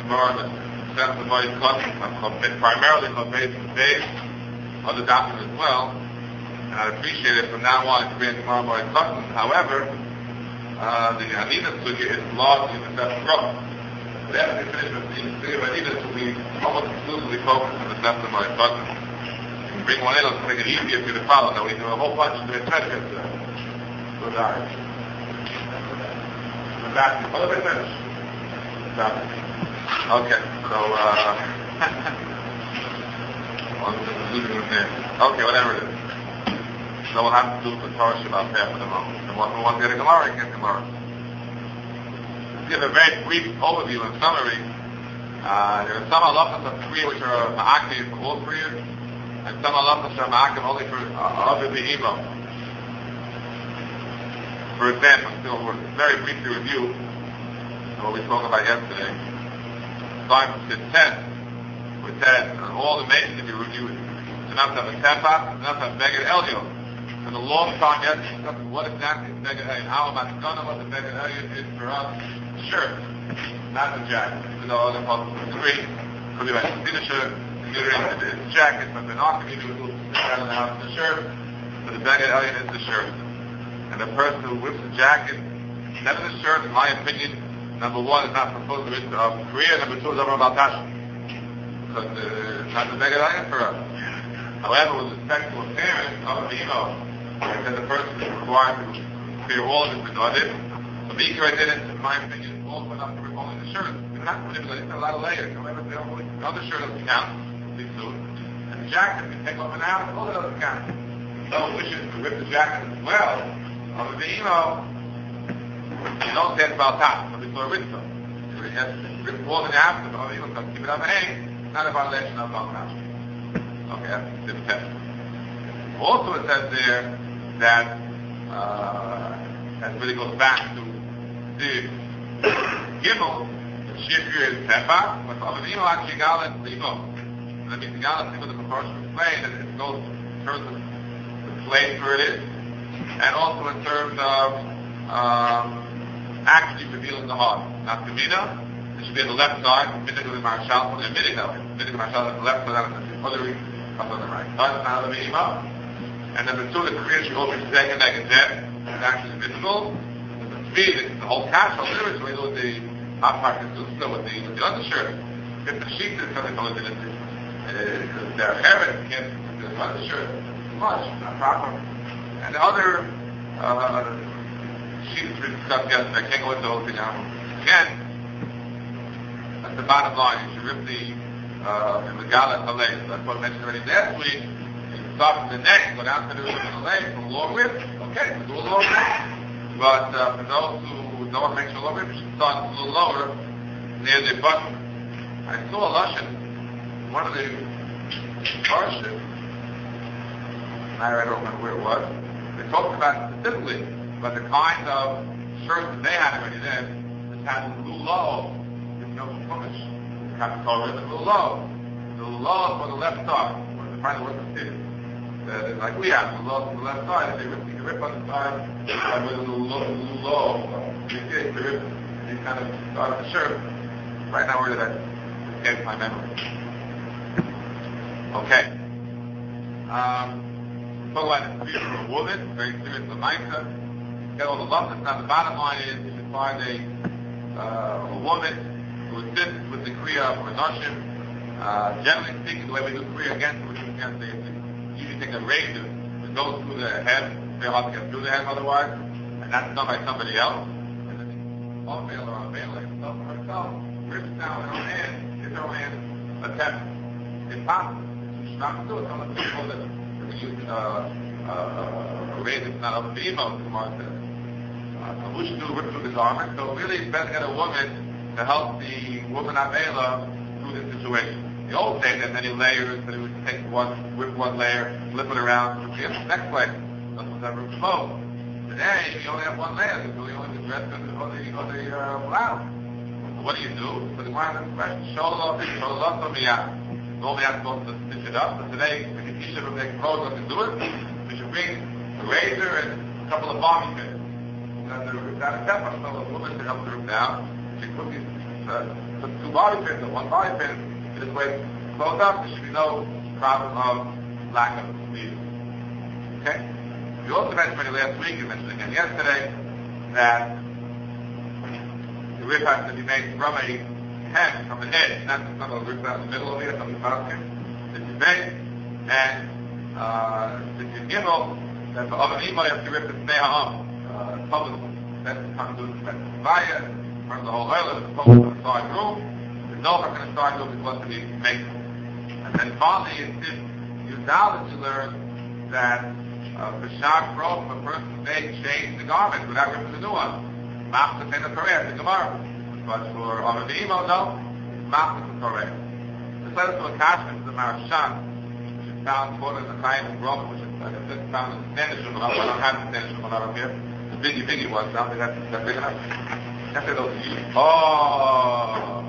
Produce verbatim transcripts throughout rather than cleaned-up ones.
Gemara that says the Moed Katan, primarily Chavez and Beis, other doctrines as well. And I'd appreciate it from now on to bring Gemara Moed Katan. However, uh, the Anina Sugya is largely the Sefta Brachos. But after we finish with the Sugya of Anina, we almost exclusively focus on the Sefta Moed Katan. We bring one in to make it easier for you to follow. Now we do a whole bunch of different treasures. Good eye. Back. Oh, let me finish. Okay, so, uh, okay, whatever it is. So we'll have to do the Torah Shabbat half of the moment. And what we want to get a Gemara, get Gemara. To give a very brief overview and summary, uh, there are some halachas of Kriya which are ma'akiv for all Kriyas, and some halachas are ma'akiv only for uh, other be'imo. For example, still, we'll very briefly review what we spoke about yesterday. Starting from Sif ten, we said uh, all the maidens that we reviewed, it's enough to have a tefach, it's enough to have Beged Elyon. And a long time yesterday, we discussed what exactly is Beged Elyon. How am I going to know what the Beged Elyon is for us? Shirt, not the jacket. Even though other parts agree, could be like a shirt, considering that it's jacket, but they're not going to be able to sit down in the house in the shirt. So the Beged Elyon is the shirt. And the person who whips the jacket, instead of the shirt, in my opinion, number one, is not supposed to be of Korea. Number two, is over about Tasha. Because uh, it's not the Beged Elyon for us. However, with respect to a parent of the email, then the person is required to clear all of his bedodim. So the Ikra did it, in my opinion, also enough to rip only the shirt. It's not manipulated, it's a lot of layers. However, the other shirt doesn't count, the suit. And the jacket, you take off an hour, all that doesn't count. So wishes to rip the jacket as well. Of the email, you don't say it's about top, but it's a ritzo. It has written more than after, but you don't keep it on the hang, not a violation of about top. Okay, that's the test. Also, it says there that, uh, that really goes back to the Gimel, the Shifir is Tefa, but of the email, actually, Gala and Limo. And that means the Gala and Limo, the proportion of flame, and it goes in terms of the flame where it is. And also in terms of um, actually revealing the heart. Not the mina, it should be on the left side, mina to the marshal, or the mina to the marshal on the left side, and the other up on the right side, not the minima. And number two, the Korean should always say a negative, it's actually visible. Number three, the whole castle, literally, so we do the hot part is still with the, with the undershirt. If the sheet is coming from the because they're heaven, can't do the undershirt much, not proper. And the other uh, sheets we discussed yesterday, I can't go into the whole thing now. Again, that's the bottom line. You should rip the uh, the Megala Halei. So that's what I mentioned already last week. You can start from the neck, go down to the Halei, from a long rip. Okay, we'll do a long rip. But uh, for those who don't want to make sure long rip, you should start a little lower near the button. I saw a Lashon, one of the Parships, I don't remember where it was. They talked about specifically about the kind of shirts that they had already then, which had lulav, with no chumash. The Kapitol is lulav. The lulav on the left side, where the final work is, uh, like we have, the lulav on the left side, they rip, you can rip on the side uh, with the lulav. You see it, they rip, you kind of start the shirt. Right now, where did that escape my memory? Okay. Um, Talk about the fear of a woman, very serious Lamaisa. Get all the love. Now the bottom line is you should find a, uh, a woman who assists with the Kriya of Nashim. Uh, generally speaking, the way we do Kriya against we do against the usually take a razor that goes through the head, it's very hard to get through the head otherwise, and that's done by somebody else. And then the all male or a male like herself or herself rips down her own hand, gives her own hand a test. It's possible. She should not do it unless people that use uh, uh, a razor that's not up to the email, the Gemara says. Uh, who should do rip through the garment? So really it's better to get a woman to help the woman Avela through this situation. The old days had many layers, that it would take one, whip one layer, flip it around, flip the next layer. That's what that room flows. Today, you only have one layer, so you only the dress or the, or the, or the uh, blouse. So what do you do? So the Gemara has a question, shoulder, shoulder, shoulder, miyah. Normally I'm supposed to stitch it up, but today, if you should make clothes up and do it, you should bring a razor and a couple of bobby pins. That's a tefach, so a woman to help the room down. She quickly uh, put two body pins or one body pin in this way closed up, there should be no problem of lack of sleep. Okay? You also mentioned last week, you mentioned again yesterday, that the rib has to be made from a hem, from the head, not some of the ribs out in the middle of it, from the bottom. This is made, and uh, this is gimel, that the oven emo, you have to rip the sneh ha'am, uh, public. That's the time to do the via, from the whole oil, the focus on the side room. The no in the side room is supposed to be made. And then finally, it's this Yudal that you learn that uh, for Shag Rov, a person may change the garment without ripping the new one. Mach the pen of Korea, the Gemara. But for Oven Emo, no, Mach the Korea. This led us to a kashmir to the Marashan, which is found quoted in the Chaim of Rov, which is like I said, found in the Spanish room, I don't have the Spanish room up here. Biggie, biggie was. I don't think that's, that's big enough. That's it over to you. Oh!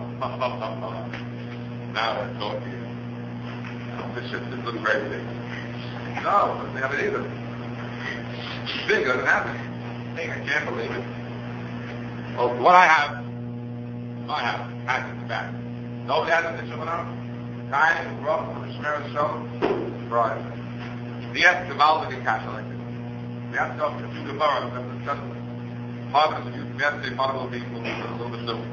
Now we're talking. This shit this looks very big. No, doesn't have it either. It's big, doesn't have it. Hey, I can't believe it. Oh, what I have, what I have, has in the back. Nobody has it in the Shulchan. Kind of rough from the Shemir show. Right. The S, the Malvik Kasha like this. We have to go to the Gemara, we have to discuss part of the use of yesterday, part of it will be a little bit new.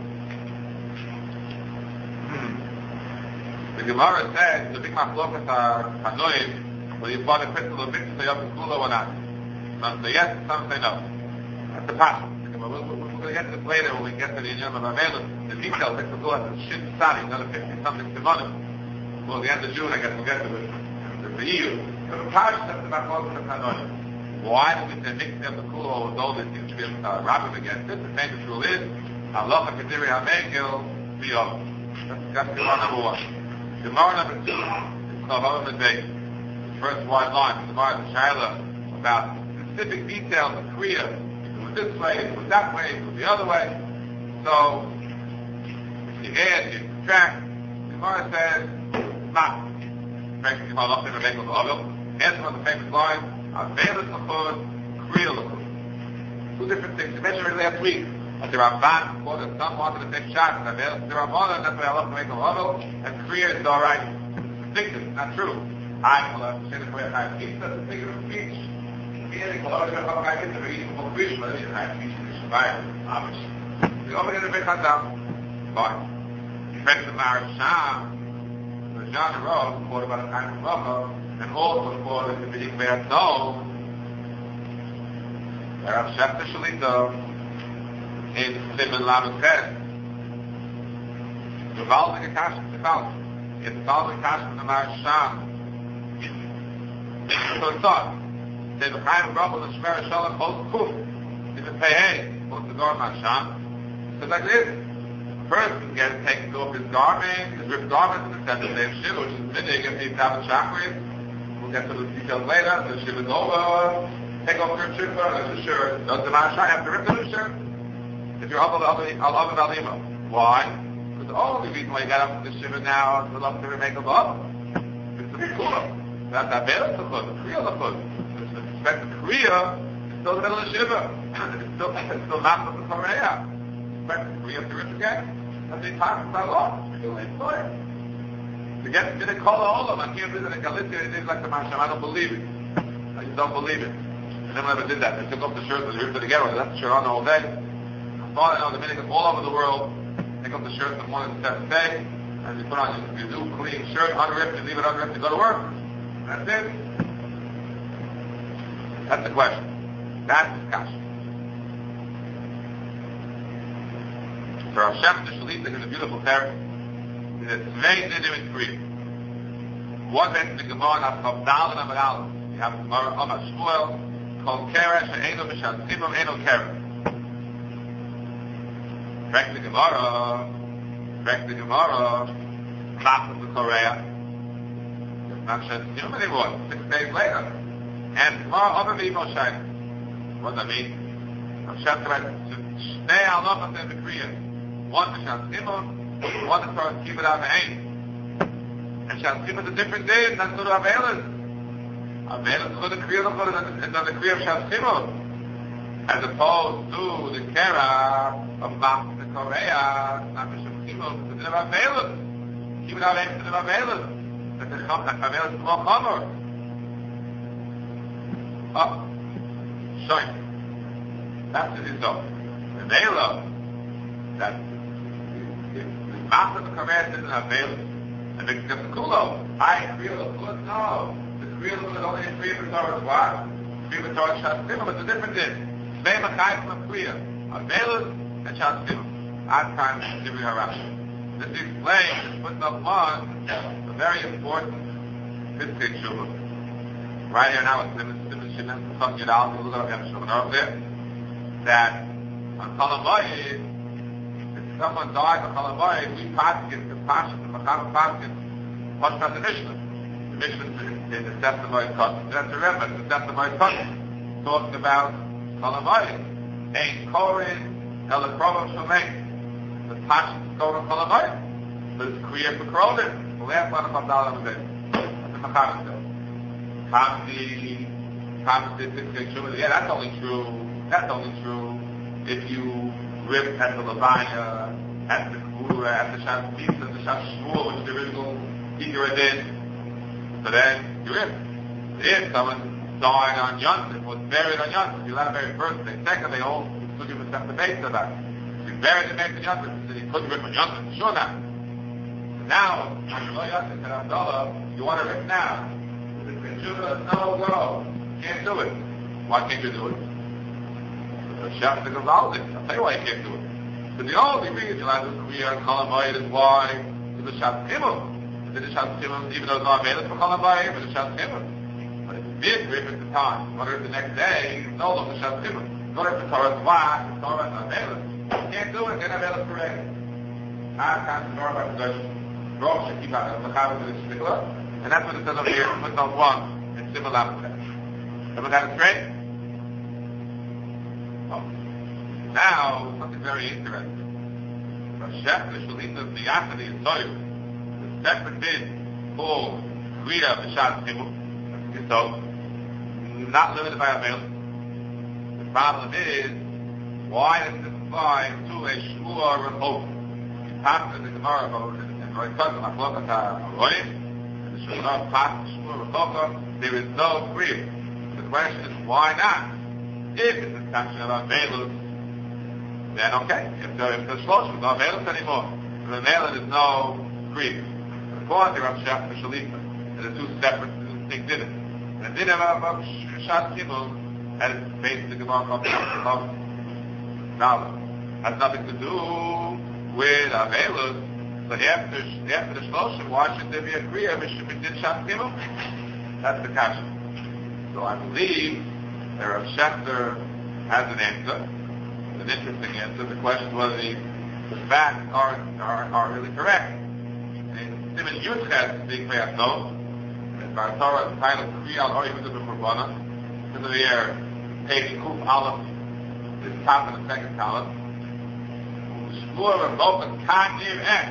The Gemara says, the big machlokas are Hanoim, will you buy the crystal of mixed say up in Kula or not? Some say yes, some say no. That's the path. We're, we're, we're going to get to this later when we get to the Inyan of Avelu. The details, mixed Kula has a shin sari, another fifty-something simonim. Well, the end of June, I guess we'll get to it. The EU. So the path is the machlokas of Hanoim. Why do we say mixing up the kula, although there seems to be a uh, rabbit against it? The famous rule is, Allah Kediri HaMegil B'Yom. That's Gemara number one. Gemara number two is Chavav Medvei. The first white line, the Gemara is Shaila about specific details of Kriya. It was this way, it was that way, it was the other way. So, if you add, you subtract, the Gemara says, Ma. Frankly, Allah Kediri HaMegil B'Yom. Answer on the famous line, Avelis Lachod, Kriya Lachod. Two different things. You mentioned it last week. But the Ramban, before the sun wanted to take shots, and Avelis, the Ramban, that's why I love to make a level, and Kriya is alright. Ridiculous, not true. I will have to say the way I have speech, that's a figure of speech. Meaning, well, I'm going to have a get to the reading for Kriya, but I didn't have speech in the Shabbat, obviously. We over here to make Chazam. Fine. Respect the Marasham, the John Rowe, quoted by the time of Rachel, and also for the B'dik Be'atzol, Rav Shefta Shalita, in Simen Lamed Ches, the Valdik Akash, the Valdik, it's Valdik Akash from the Marasham. So it's on. Say the Chaim Rachel, the Shmer Shalom, Hos Kuf, it's a Pehei, Hos the Dor Marasham. So like this, a person gets taken off his garment, his ripped garment, and it says the same shit, which is minig if he's having chakras. We'll get to the details later. The shiv is over. Take off your shirt. There's a shirt. Does the man have to rip the new shirt? If you're up al Alima. Why? Because the only reason why you got up to the shiv now is to love to make a love. It's to be cooler. That's that better to put. The Kriya to put. With respect to Kriya, it's still the middle of the shiva. It's still, it's still not the Korea. Respect to Kriya to rip again. That's the time to start off. It's still in employer. To get to the Kol Ha'olam, I can't visit in Galicia, it is like the Masham, I don't believe it. I just don't believe it. I never ever did that. They took off the shirt and they ripped it together. They left the shirt on all day. I thought I know the Dominicans all over the world take off the shirt in the morning to seventh day, and you put on your, your new clean shirt, unripped, and leave it unripped to go to work. That's it. That's the question. That's the question. For Rav Shefta Shalita, in a beautiful text, the Tzvei Nidim is free. One mentions the Gemara of Chavdal and Amar. You have the Gemara Amar Shmuel, called Keresh, Eino Mishat, Simon Eino Keresh. Correct the Gemara, correct the Gemara, Mach of the Korea. It's not Shed Simon anymore, six days later. And Gemara Amar Vimo Shai. What does that mean? Hashem correct, Shnei Alachas and the Kriya. One Mishat Simon, one is for keep it out of the aim. And Shatzim is a different day, and that's not Avelis. Avelis is for the Kriya and the Kriya of Shatzim. As opposed to the Kera of Mach the Korea, not Mishum Chimel, the Availus. He would have answered the Availus. That the Availus is more Chomer. Oh, shine. That's the result. The Mela, that the master of the command is an Availus, and makes it the Kulo. I agree with the Kulo. No. The Kulo is only a free for Torah. Why? Free for Torah Shas but the difference is, Zvei Machai from a Kriya, Availus and Shas Timah. Odd time giving her Rashi. This explains, this puts up one, a very important Mitzvah Shuvah. Right here now, it's Simon Shimon, Chok Yadal, we'll look at Shuvah over there, that on Chalamayid, if someone dies on Chalamayid, we paskin, the passion, the Macham paskin, what's not the Mishnah? The Mishnah is the testimony cut. You have to remember, the testimony cut talking about Chalamayid. Ein Korin, Elakrovim Shomei. The passion is going to Chalamayid. But it's Kriya for Krodim. The last one of Abdallah was it. That's the Macham said. Kamdi, Kamdi, yeah, that's only true. That's only true if you rip at the Levaya, at the Kura, at the Shas Pizza, the Shas Shmuel, which is the original Ikra did. So then you rip. If someone died on Yontif, was buried on Yontif, you let him bury first day. Second, they all took him a step to base of that. If you buried the base of Yontif, then you couldn't rip on Yontif. Sure not. Now, on the Yontif and Abdullah, you want to rip now. No, go. Can't do it. Why can't you do it? The chef is involved in it. I'll tell you why you can't do it. But the only reason I do Kriya and Chalamayid is why is the Shas Timah. The Shas Timah, even though it's not available for Chalamayid, but the Shas Timah. But if you did rip at the time, whether it's the next day, it's no longer Shas Timah. Go to the Torah's why, the Torah's not available. You can't do it, can't available for it. I can't do it by possession. Rome should keep out of the Chavah to the Shmikla. And that's what it says over here, footnote one, in similar to that. Everyone got it straight? Oh. Now, something very interesting. Rav Shechter, Shalita, the Yachadi, and Soyu, the separate bid called Rita B'Shas Timur, so, not limited by a male. The problem is, why does this apply to a Shmuah Rehov? He passed in the Gemara about it, and Roy Tzadok, Machlokas HaRoyim, there is no free. The question is, why not? If it's a sanction of Amelus, then okay. If the, if the Shlosh is not Amelus anymore, if the Amelus is no free. According to Rav Shechter and Shalita, there are two separate things in it. And the din of Shas Timur has based the Gemara of Now, has nothing to do with Amelus. So after, after the Shloshim, why should there be a Kriya if we did Shas Timur? That's the question. So I believe that Rav Shechter has an answer, an interesting answer. The question is whether the, the facts are, are, are really correct. In Simon Yudchet, the Kriyat Note, and by Torah, the title of Kriya al-Oy Yudchet B'Korbanah, this is the year, page Kuf Aleph, the top of the second column. Shmuah Rav Open Kanir En.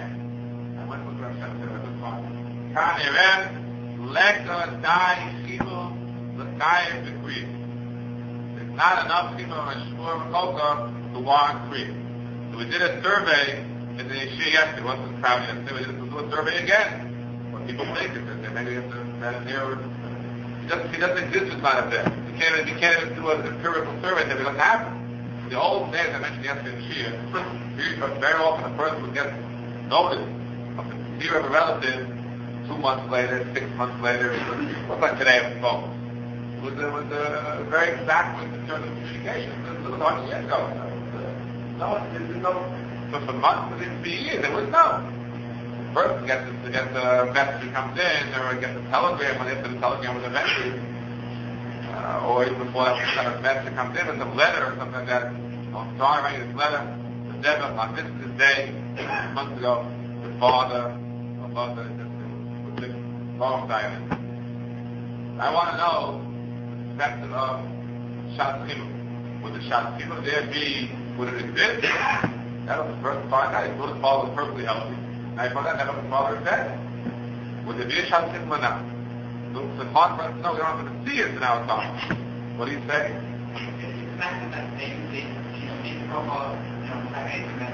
Kan Yeren, Leka, Dai, Chimu, Lekayim, Dekri. There's not enough people in Shmuel Makoka to warrant free. So we did a survey in the Yeshia yesterday, wasn't the crowd yesterday, we did do a survey again. What people think is that maybe it's a near, he doesn't, he doesn't exist as not there. You can't, you can't even do an empirical survey that doesn't happen. The old days I mentioned yesterday in Yeshia, very often a person would get notice of the fear of a relative two months later, six months later, what's like today on the phone. It was, it was uh, very exact in terms of communication. It was a hundred years ago. No, there was no, but for months, but even for years, there was no. First, get the, get the message that comes in, or get the telegram, when after the telegram was eventually, uh, or even before that kind of message that comes in, with a letter or something like that. Oh, sorry, I'm writing this letter. The devil, on this, this day, months ago, the father, the mother, long dialect. I want to know the perspective of Shas Timur. Would the Shas Timur there be, would it exist? That was the first part. I thought the father was perfectly healthy. I thought that never the father said. Would there be a Shas Timur now? So it's hard for us to know. We don't have to see it in our time. What do you say?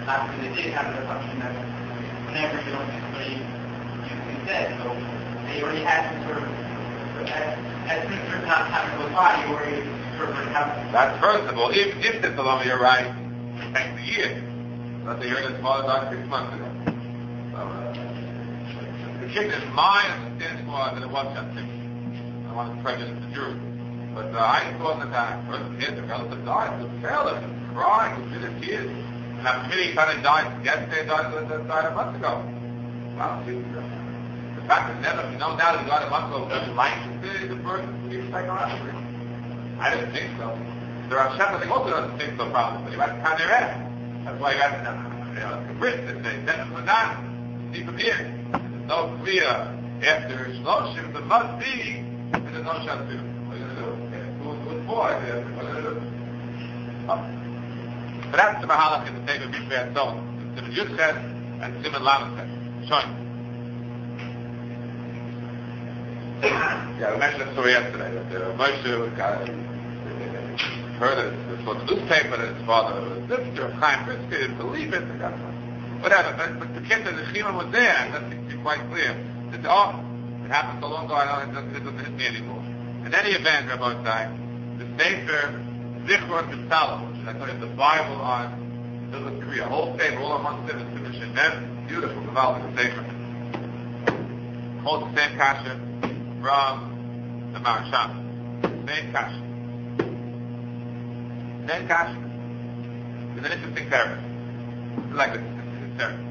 last year they did have the assumption that whenever you don't display, you can dead. So they already had some sort of, as, as things are not having to go by, you already sort of have. That's first of all. If, if this alone, you're right, it takes a year. But they heard it more than six months ago. So, uh, the kid is my understanding more than it was that thing. I want to prejudice the jury. But uh, I thought that that person hit the relative died, was failing, crying, was in his tears. And I'm committing kind of died yesterday, died, died a month ago. Well, the fact that never, no doubt he died a month ago, doesn't like the, the person who is psychologically. I didn't think so. There are shepherds that also doesn't think so, probably, but he went to kind of rest. That's why he got to, you know, the wrist that they sent him for that. See from here. There's no clear after Shloshim, there must be, and there's no Shatu. Boy, oh. But that's the Mahalach in the Teva B'Shvei Tzon. Simon Yud said, and Simon Lamed said. Shoin. Yeah, we mentioned the story yesterday that uh, Moshe got, uh, heard it, it was the newspaper that his father was a sister of Chaim Brisker, didn't believe it, whatever. But, but the kid that the Chima was there, and that seems to be quite clear. It's, oh, it happened so long ago, I don't, it doesn't hit me anymore. In any event, Rabbi Sai, the Sefer Zichron B'Tzalah, which is I tell you, the Bible on Middle Korea, whole Sefer, all on one Sefer, Sefer Shemen, beautiful, developing the Sefer. Holds the same kasha from the Maharsham. Same kasha. Same kasha. It's an interesting paragraph. It's like this, it's paragraph.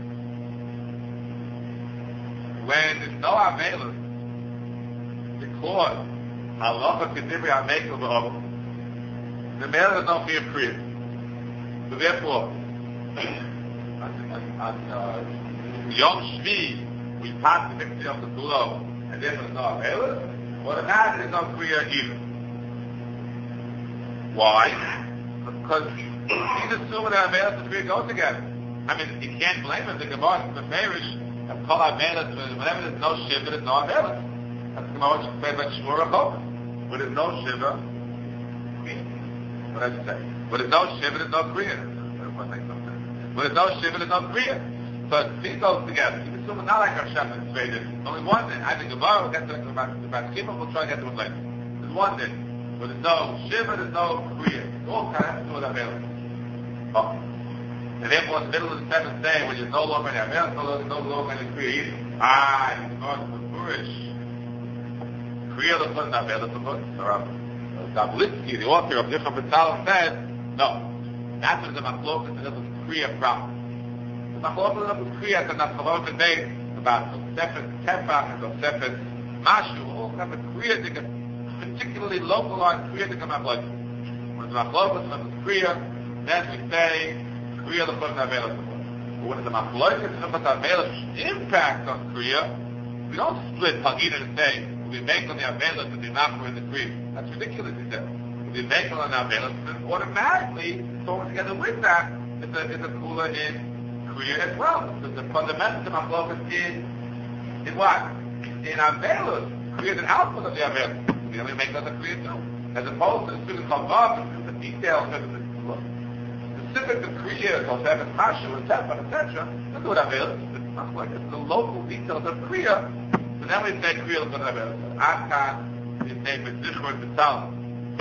When there's no Amelus, because Halacha Kedibri HaMekel B'Ovel, the male is no fear of Kriya. So therefore, on, on uh, Yom Shvi, we pass the mixture of the Tulo, and therefore there's no Amelus, or the night there's no Kriya either. Why? Because he's assuming that Amelus and Kriya go together. I mean, you can't blame him. The Gemara, the Meirish, have called Amelus, whenever there's no Shiva, there's no Amelus. That's the Gemara which says like Shmur HaChok. When there's no Shiva, what did I say? When there's no Shiva, there's no Kriya. When there's no Shiva, there's no Kriya. So these goes together. You can assume it's not like our Shepard is faded. Only one thing. I think Gemara will get to the about Kippur, we'll try to get to it later. There's one thing. When there's no Shiva, there's no Kriya. It's all kind of has to do with available. Oh. And therefore, in the middle of the seventh day, when you're no longer in available, no, no longer in the Kriya either. Ah, it's going to the Purish. Kriya the Put not available to put. Dablitsky, the author of Zichron B'Tzalah, said, no. That's what the Machlokas is a Kriya problem. The Machlokas is a Kriya that not Machlokas made about Tosefet Tefach and Tosefet Mashu, all kind of Kriya, particularly localized Kriya to come up like when the Machlokas is a Kriya, then we say Kriya the Put not available to put. But when the Machlokas is a Put not available impact on Kriya, we don't split Pagina and say, we make on the Avelis and the Nachma in the Kriya. That's ridiculous, he said. If we make on the Avelis, then automatically, thrown together with that, it's a, it's a Kula in Kriya as well. Because the fundamental of Machlokas is, in what? In Avelis. Kriya is an output of the Avelis. We only make on the Kriya too. As opposed to the student Chalvav, the details of the specific the Kriya, Tosefet Mashu, and Tefach, et cetera, that's what Avelis is. It's not like it's the local details of Kriya. So then we say Kriya l'chon Avelis. Akan, we say B'Zichron B'Tzalah.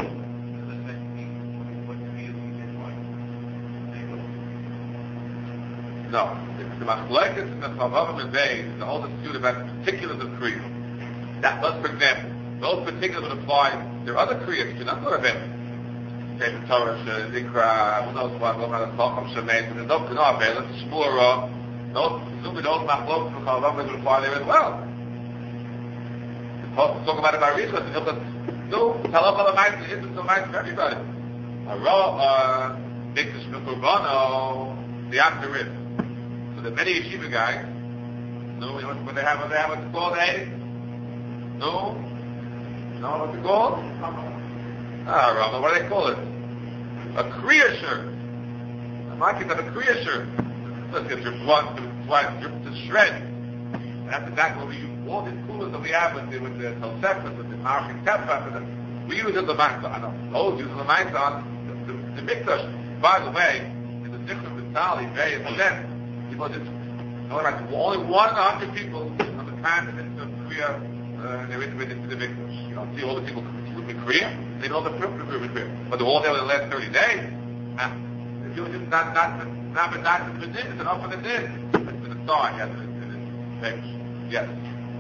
No. The Machlekes and the Chavavim and Beis is the whole dispute about the particulars of Kriya. That does, for example, those particulars would apply. There are other Kriyas, you're not going to have say the Torah, Zikra, who knows what, what kind of Chacham Shemein, there's no Avelis, Shmura, those, assuming those Machlokes and Chavavim would apply there as well. We'll talk about it by research, and he'll just do, tell us all the mice, it's the mice for everybody. Hara, Mikdash Mekurbano, the after it. So the many yeshiva guys, no, when they have, when they have what's called a, no, no, what's it called? Ah, Rama, what do they call it? A Kriya shirt. I'm not going to have a Kriya shirt. Let's get your blood to, to, to shred. And that's exactly what we use. All these coolers that we have with the, with the Tosefet, with the Marchik Tefach, we use it the Maisa. I know, those use the Maisa on the, the, the Mikdash. By the way, in the difference Vitali, very upset. Because it's only one in a hundred people on the time that it's a Korea, uh, they're in the victims. You know, see all the people who live in Korea, they know the proof of the Korea. But they're all there in the last thirty days. Now, if you just not, not, not, but not for the din, it's enough for the din. It's for the star, yes, it's victims. Yes.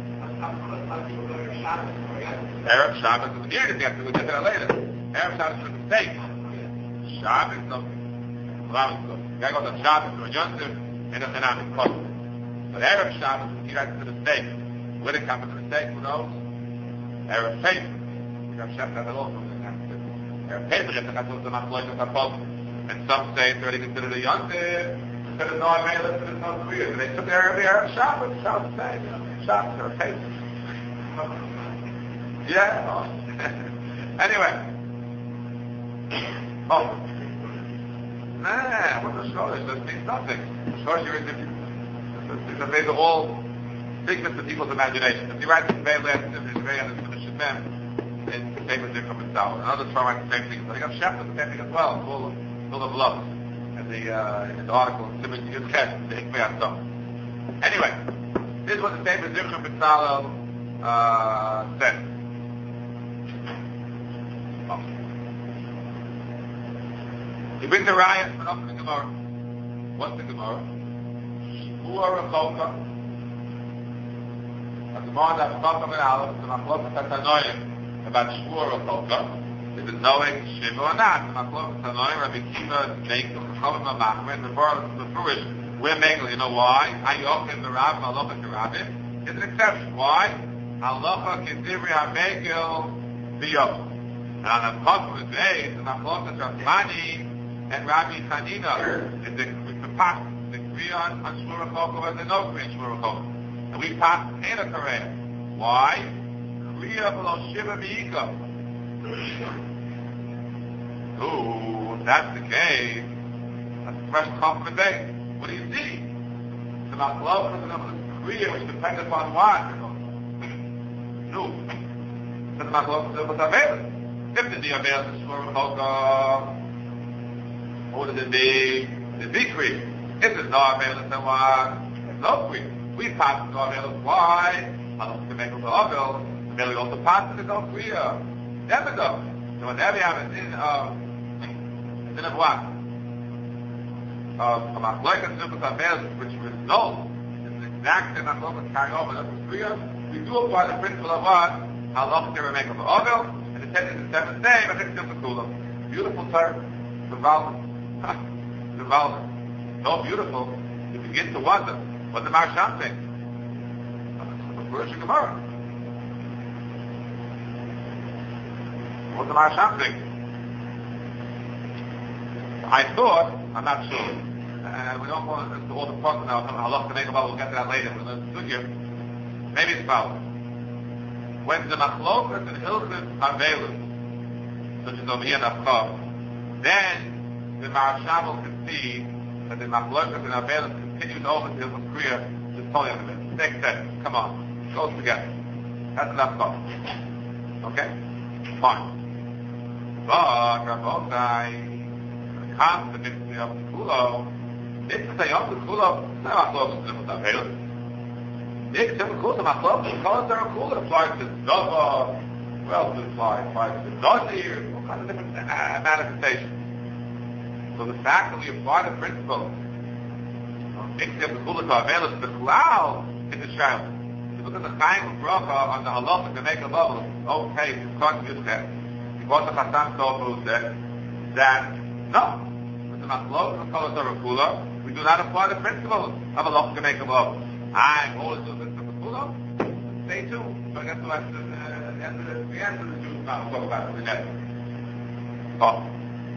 Arab Shabbos is here, they have to get to that later. Arab Shabbos is a mistake. Shabbos is something. You gotta go to Shabbos to a Yontif and a Chanami Kotel. But Arab Shabbos is here to the mistake. Where did it come to the mistake? Who knows? Arab Pesach. Arab Shabbos has it also. Arab Pesach is the Machloek of Kapot. And some say it's already considered a Yontif. Instead of no Amelis, there's no Korea. They took the Arab Shabbos. Shabbos is saying, you know, Shabbos or Pesach. Yeah. Oh. Anyway. Oh. Nah, what's a shortage? That means nothing. Shortage is these are all figments of people's imagination. If you write the very last it's very understood men, it's the same as they're from itself. And others try to write the same thing. I think I'm Shep the same thing as well. It's full of, full of love. And the, uh, in the article, Simon Yudkesh, the Hikmei Atom. Anyway, this is what the same as Zichron B'Tzalel uh, said. Oh. He brings the riot from up to the Gemara. What's the Gemara? Shvua Rechoka. The Gemara that Rechoka Ben Aleph, the Machlokes HaTanoim, about Shvua Rechoka, is it knowing Shiva or not? The Machlokes HaTanoim, Rabbi Kiva, Mekel, Chachamim HaMachmer, and the Bar of the Fruish. We're Mekel, you know why? Ayokim the Rav, Halacha Kerabim, is an exception. Why? Halacha Kedivri HaMekel B'Yom. And on the Chacham Beis, the Machlokes Rabbani, and Rabbi Chanina is the the pass the Kriya on Shmur Rechoka and the no Kriya Shmur Rechoka. And we pass in a Korea. Why? Kriya below Shiva Mi'ika. Ooh, if that's the case, that's a fresh Chacham Beis. What do you see? The Machlokes and the Kriya which depend upon what? No. The Machlokes was available. If the Diabetes is Shmur Rechoka, what does it be? The decrease. If it's no available, then why? It's no crease. We pass it no available. Why? I don't to make it the available. Then we also pass it to no kriya. Never go. So whenever you have a sin of, a sin of what? Of a machlokes and simple available, which results in the exact same machlokes carrying over the kriya, we do apply the principle of what? Halach to make of the available, and the ten is the seventh day, but it's simple kula. Beautiful term. The valve. The valve. So beautiful. You begin to wonder what the Marsham thinks. The Purush Gemara. What the Marsham thinks. I thought, I'm not sure, and we don't want to all the parts now. Halach to make about. We'll get to that later. But here, maybe it's following. When the Machlokes and Hilchos are available, such as over here in Afkar, then the Marasham will concede that the Machlokes and Avelis continues over to Hilchos Kriya to totally understand. Next step, come on, it goes together. That's enough thought. Okay? Fine. But Rabbosai, when it comes to Mitzvah of the Kulo, Mitzvah of the Kulo, it's not Machlokes and Hilchos Avelis. Mitzvah of the Kulo, Machlokes and Hilchos Kulo applies to Zava, well, it applies, applies to Dozir, all kinds of different uh, manifestations. So the fact that we apply the principle of mixing up the kula to avail us the klal is a child. You look at the Chaim of Bracha on the halacha to make a level. Okay, it's not just that. Because the Chasam Sofer said that no, with the machlokes and kol Torah kula, we do not apply the principle of halacha to make a level. I'm always doing this with the kula. Stay tuned. So I guess the answer the answer the Jews now we'll talk about it today. Oh.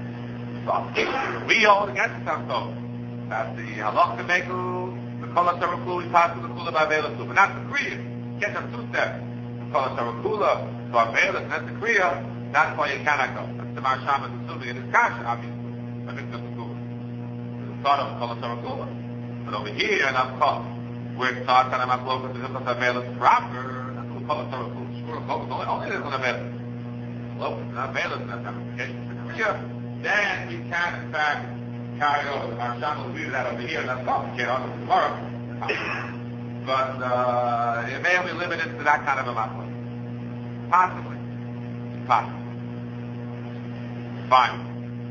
We hold against the Tanto. That's the halach to make the kol Torah kula, we pass to the kula by Avelis too. But not the kriya. You can't have two steps. The kol Torah kula, to Avelis, not the kriya. That's why you cannot go. That's the Marsham is assuming in his kasha, obviously. I think that's the kula. The start of the kol Torah kula. But over here in Avkot, where it starts on a machlokes and Hilchos Avelis proper, that's the kol Torah kula. Shmur Rechoka only only there's one Avelis. Machlokes and Avelis, that's application to kriya. Then we can, in fact, carry over. Our Shama will leave that over here, and that's all. You can't argue tomorrow. But uh, it may be limited to that kind of a machloek. Possibly. Possibly. Fine.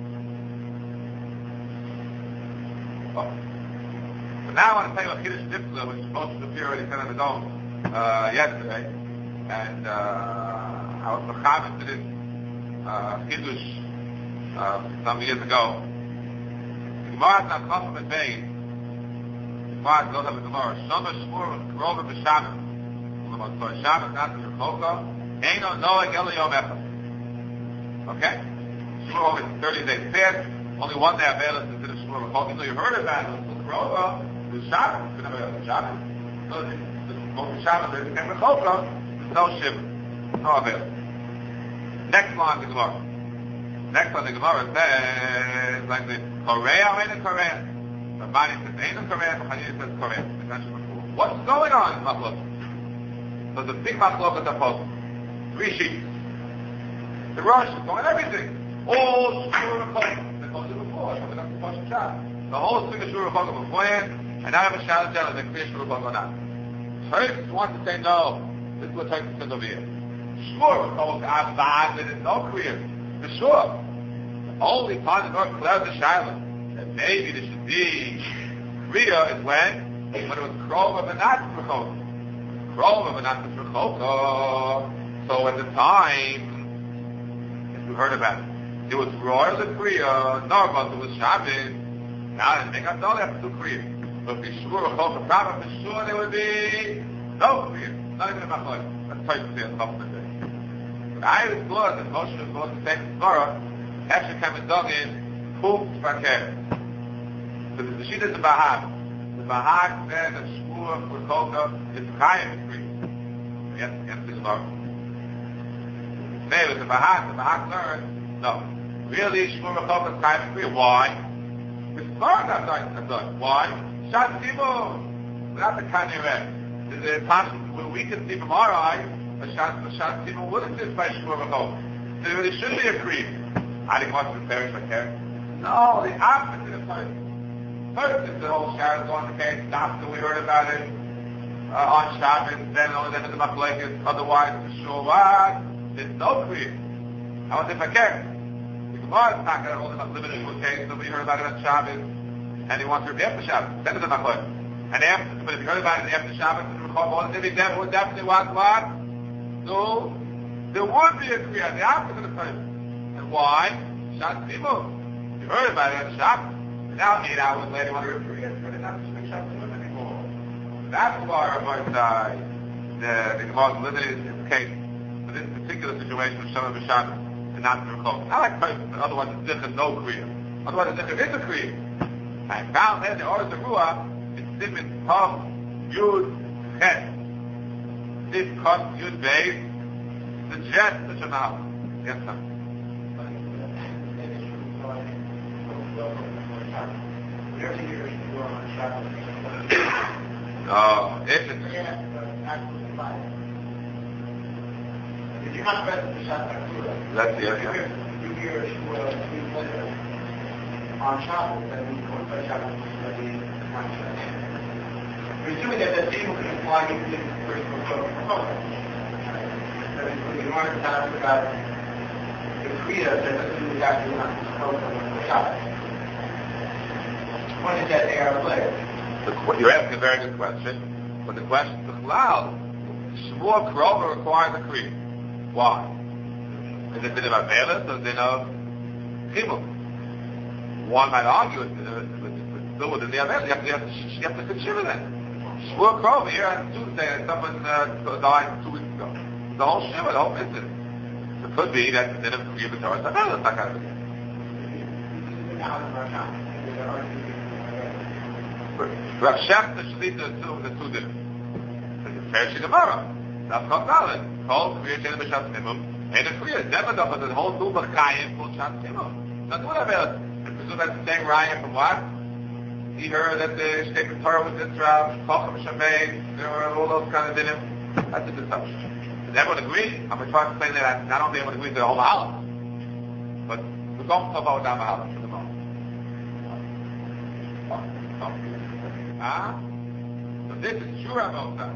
Oh. So now I want to tell you about Kiddush Nifla, which is supposed to appear already kind of the dome uh, yesterday. And uh, I was mechaber to this uh, Kiddush uh, some years ago. The Gemara is not Chacham and Beis. The Gemara goes up with the Gemara. Shama Shmur Krover B'Shabbat. So Shabbat not to Rechoka. Eino Noach Elo Yom Echad. Okay? Shmur over thirty days past. Only one day available to the Shmur Rechoka. So you heard about it. So the Krover was Shabbat. You know about Shabbat. So the Shabbat they became Rechoka. No shiver. No avail. Next line of the Gemara. Next line of the Gemara says like this. Korea or ain't a Korea? The body says ain't a Korea, the Hanina says Korea. What's going on in Machlok? So the big Machlok is supposed three sheets. The Rosh is going everything. All Shur Rechoka. They told you before. So that's the first shot. The whole thing of Shur Rechoka beforehand, and now I have a shot of Jell, and they clear Shur Rechoka or not. Turks want to say no. This is what Turks says over here. Shur Rechoka, Avad, it is no clear. For sure. The only time the North clears the Shiloh, that maybe there should be Kriya is when, when it was Krova but not Rechoka. Krova but not Rechoka. So at the time, as we heard about it, it was royal the Kriya, Narvah, it was Shabbos. Now they make us all have to do Kriya. But if you sure Rechoka proper, for sure there would be no Kriya. Not even a Machlok. That's twice to say a couple of days. But I was glad that Moshe was going to take the Torah, actually came and dug in, Kuf Tzvaker. So the Shita is the Bahag. The Bahag said that Shmur Rechoka is Chayim Kriya. Yes, yes, the Gemara. Say with the Bahag, the Bahag learned, no. Really, Shmur Rechoka is Chayim Kriya. Why? The Gemara not done. Why? Shat Timur. Without the Kanireh. Is it possible, we can see from our eyes, a Shat Timur would exist by Shmur Rechoka. So there should be a Kriya. I didn't want to perish my care. No, the opposite of first. First is the whole Shabbos on the case, after we heard about it uh, on Shabbos, then only then in the Machlekes, otherwise for sure what? There's no Kriya. I want if I care. The Gemara is not going to hold it limited to a case, so we heard about it on Shabbos, and he wants to be after Shabbos, then in the Machlekes. And after, but if you heard about it after Shabbos, and the Chol would definitely want what? So, there would be a Kriya, the opposite of first. Why? Shat Timur. You heard about it on Shabbos. Now, eight hours later, you want to refer it, but it's not to speak Shat Timur anymore. That's why our side, the the Gemara is limited in this case, for this particular situation of Shabbat Shabbos, and not to recall. Not like person, but otherwise it's different, no Kriya. Otherwise it's different, it's a Kriya. I found that the Orah Zerua, it's different, Tav, Yud, Chet. This cost Yud Beis, suggests such an hour. Yes, sir. No, if it's... If you're not present for Shabbat, that's the idea. You hear on Shabbos, then you go to Shabbat, presuming that the table can apply to the first proposal. In order to talk about the Kriya, that assumes actually not to suppose on Shabbos. What is that they are playing? You're asking a very good question. But the question is, wow, Shmur Krova requires a Kriya. Why? Is it din of Avelis or din of Chimel? One might argue it's still within the Avelis. You have to, you have to, you have to consider that. Shmur Krova, here on Tuesday, that someone uh, died two weeks ago. The whole Shiva, the whole business. It could be that the din of Kriya is Torah Avelis, that kind of thing. Rav Shech, the Shlita, the two different. It's fair to Gemara. That's called valid. Called Kriya Shena B'Shat Timum. And a Kriya. Never done, but the whole two B'Chayim called Shat Timum. That's what I meant. I presume that's the same Ryan from what? He heard that the Shtei Torah was Israel, Kocham Shamein, there were all those kind of dinim. That's a deception. Does everyone agree? I'm trying to say that not only everyone agrees with the whole Mahala, but we don't talk about that Mahala for the moment. Huh? So this is true about that.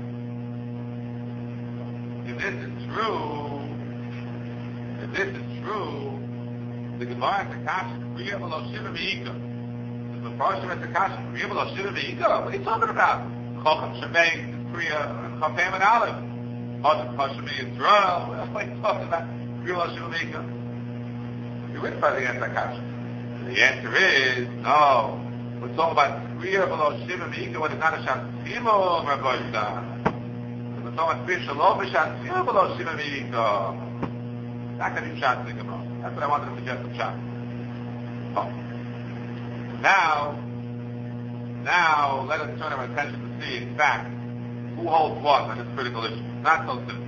If this is true, if this is true, the Gemara at the Kasha, Kriya V'lo Shiva V'Ika. The Parshim at the Kasha, Kriya V'lo Shiva V'Ika. What are you talking about? Chokam Shemei, Kriya, Chafem and Aleph. Chokam Shemei Yisrael. What are you talking about? Kriya V'lo Shiva V'Ika. You win by the answer, Kasha. The answer is, no. We're talking about Kriya V'lo Shiva V'Ika when it's not a Shatzimo, Rabbi Shah. We're talking about Kriya Shalom V'Shatzimo V'lo Shiva V'Ika. That can be shot in the Gemara. That's what I wanted to suggest some shot. Oh. Now, now, let us turn our attention to see, in fact, who holds what on this critical issue. Not so simple.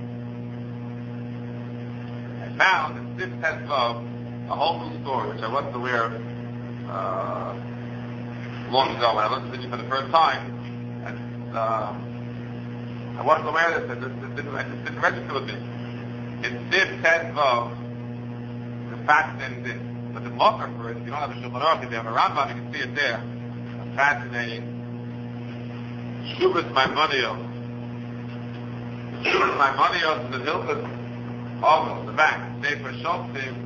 I found in Sif Tetzvav a whole new story, which I wasn't aware of uh, long ago when I listened to you for the first time. And uh, I wasn't aware of this, and this, this, this, this didn't register with me. In Sif Tetzvav, the fascinating this. But the mocker for it, if you don't have a Shulchan Aruch, if you have a Rambam, you can see it there. Fascinating. Shuvas Maimonios. Shuvas Maimonios is the Hilchos Ogel, the back. Sefer Shoftim.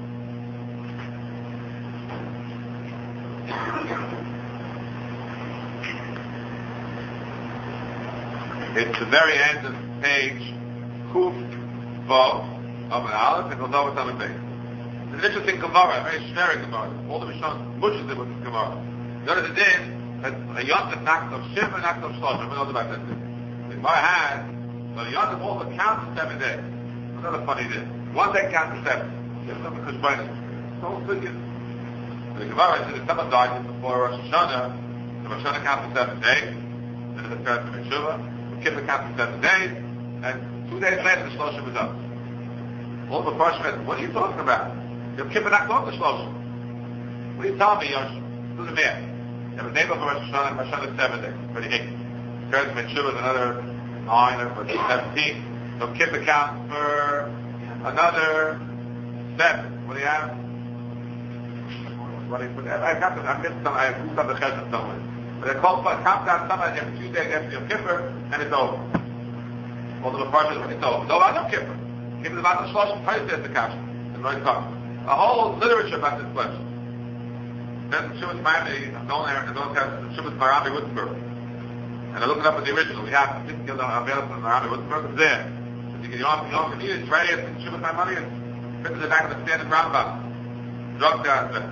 It's the very end of page Kuf Vav of an Aleph, and goes over to the base. It's an interesting Gemara, a very generic Gemara. All the Rishon mushes it with this Gemara. The other day, a Yontif knocks of Shiva and knocks of Shlosh. Everyone knows about that. The Gemara has, so the Yontif also counts for seven days. Another funny thing. One day counts for seven. There's something Kushbainah. So good. The Gemara says if someone dies before Rosh Hashanah, the Rosh Hashanah counts for seven days. Then it's a third for Meshuvah. The Kippur counts for seven days. And two days later, the Shloshim is up. All the Parshim says, what are you talking about? Yom Kippur knocked off the Shloshim. What are you telling me, Yosh? Do the math. You have a neighbor for Rosh Hashanah, Rosh Hashanah is seven days, thirty-eight. Third for Meshuvah is another nine or seventeen. Yom Kippur counts for another seven. What do you have? What do you put? I got I missed some. I moved up the chesed somewhere. But it calls for counts down somewhere after two days after Yom Kippur, and it's over. All the Parshim when it's over. It's over on Yom Kippur. Kippur is about the Shloshim. Twice there's the Kasha. It's right talk. A whole literature about this question. Then Shuvas Marami, I'm going there, and those have Shuvas Marami Wittenberg. And I look it up in the original. We have the Pinkil available in Marami Wittenberg. It's there. So you can, you don't, you don't need it. It's right here. Shuvas Marami is fit to the back of the standard Rambam. Drug down there.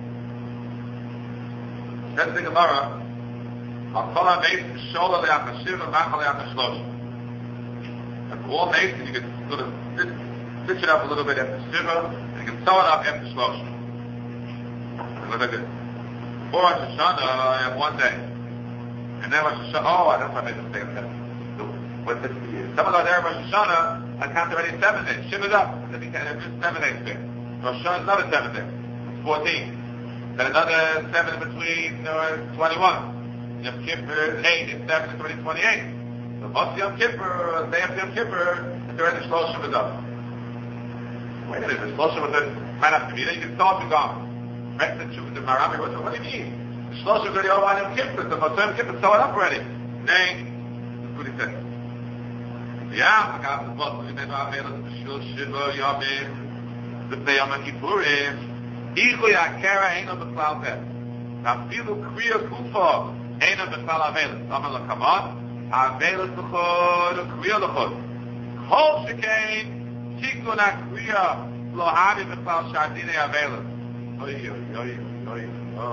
Then the Gemara. I'll call on Mason, Shola Le'ach Hashiv, and Machal Le'ach Hashlosh. And for all Mason, you can sort of stitch it up a little bit after Shiva, and you can sew it up after Shlosh. Look at this. Before Rosh Hashanah, I have one day. And then Rosh Hashanah, oh, I don't know if I made a mistake on that. With the, some of those there, Rosh Hashanah, I count already seven days. Shiva's up. And then you can have seven days there. Rosh Hashanah is another seven days. It's fourteen. Then another seven in between, uh, twenty-one. Yom Kippur, eight, and seven, it's already twenty-eight. So once Yom Kippur, day after Yom Kippur, it's already Shloshim is up. Wait a minute, Shloshim is up. Might have to be there, you can start to go. Rest of the Marami, what do you mean? The Shloshim is already over on Yom Kippur, so for Yom Kippur, sew it up already. Nay, that's what he said. Yeah, I got the book, we made our available to Shul Shiva, Yomim, the Yom Kippurim, Ichu Yakera, Eino B'Klal Peh. Now, Filu Kriya Kufa, Eino B'Klal Avelis. Amar L'Kamon, Avelis L'Chod, Kriya L'Chod. Kol Shekain, Tikun HaKriya, Lo Havi B'Klal Shardine Avelis. Oy, oy, oy, oy,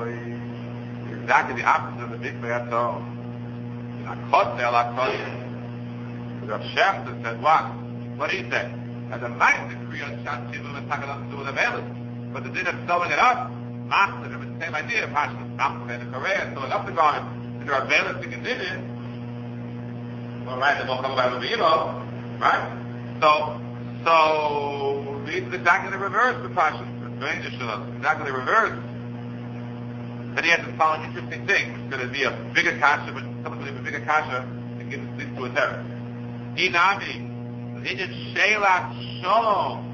oy. Exactly the opposite of the mikveh at all. In HaKotel, HaKotel. Rav Shefter said what? What did he say? That the might the Kriya Shardine and Takalam to do with Avelis. But the din of sewing it up, master, it was the same idea. Pashas, master, and the Korea, sewing up the garment, and there are valence to continue. Well, right, they won't come about the evil, right? So, so, it's exactly the reverse for Pashas. It's strange, exactly the reverse. Then he has this following interesting thing. It's going to be a bigger kasha, but someone's going to be a bigger kasha, and give this to a terror. Inami, Zinyan Sheilach Shalom.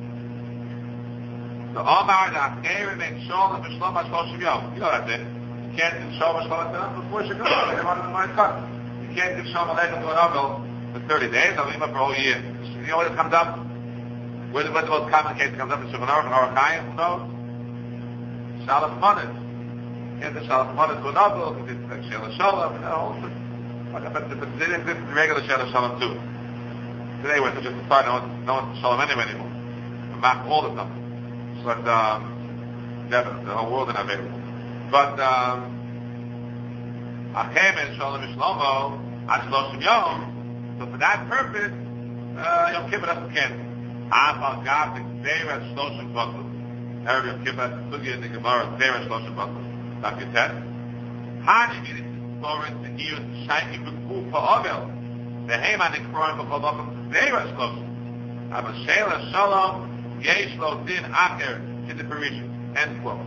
So Omar the Acherim and Shalom and Shalom HaShoshim Yom. You know that's it. can't give Shalom Shalom before she goes. They want to my cut. You can't give Shalom Aleichem to an Avil for thirty days. I'll leave him for a whole year. You know what it comes up? Where the, where the most common case comes up in Shulchan Aruch and Aruch Chaim? Who knows? Shalom Manis. Can't give Shalom Manis to an Avil because it's like Shalom Shalom. You know, but but but they didn't give regular Shalom Shalom too. Today we're just a start. No one's no one's Shalom anyway anymore. We map all the time. But um, definitely the whole world is available. But um, Achem and Shalom Shlomo at Shloshim Yom. So for that purpose, uh, Yom Kippur doesn't count. Afal Gav the Gzeira Shloshim Batul. Erev Yom Kippur Sugya in the Gemara Gzeira Shloshim Batul. Daf Yitet. Hani Mitzvah Torah to Iyus Shaiki B'Kuf Ha'Ovel. The Heiman Ikroim B'Chol Gzeira Shloshim. Ava Sheila Shalom Yesh Lo Din Acher in the Parishim. End quote.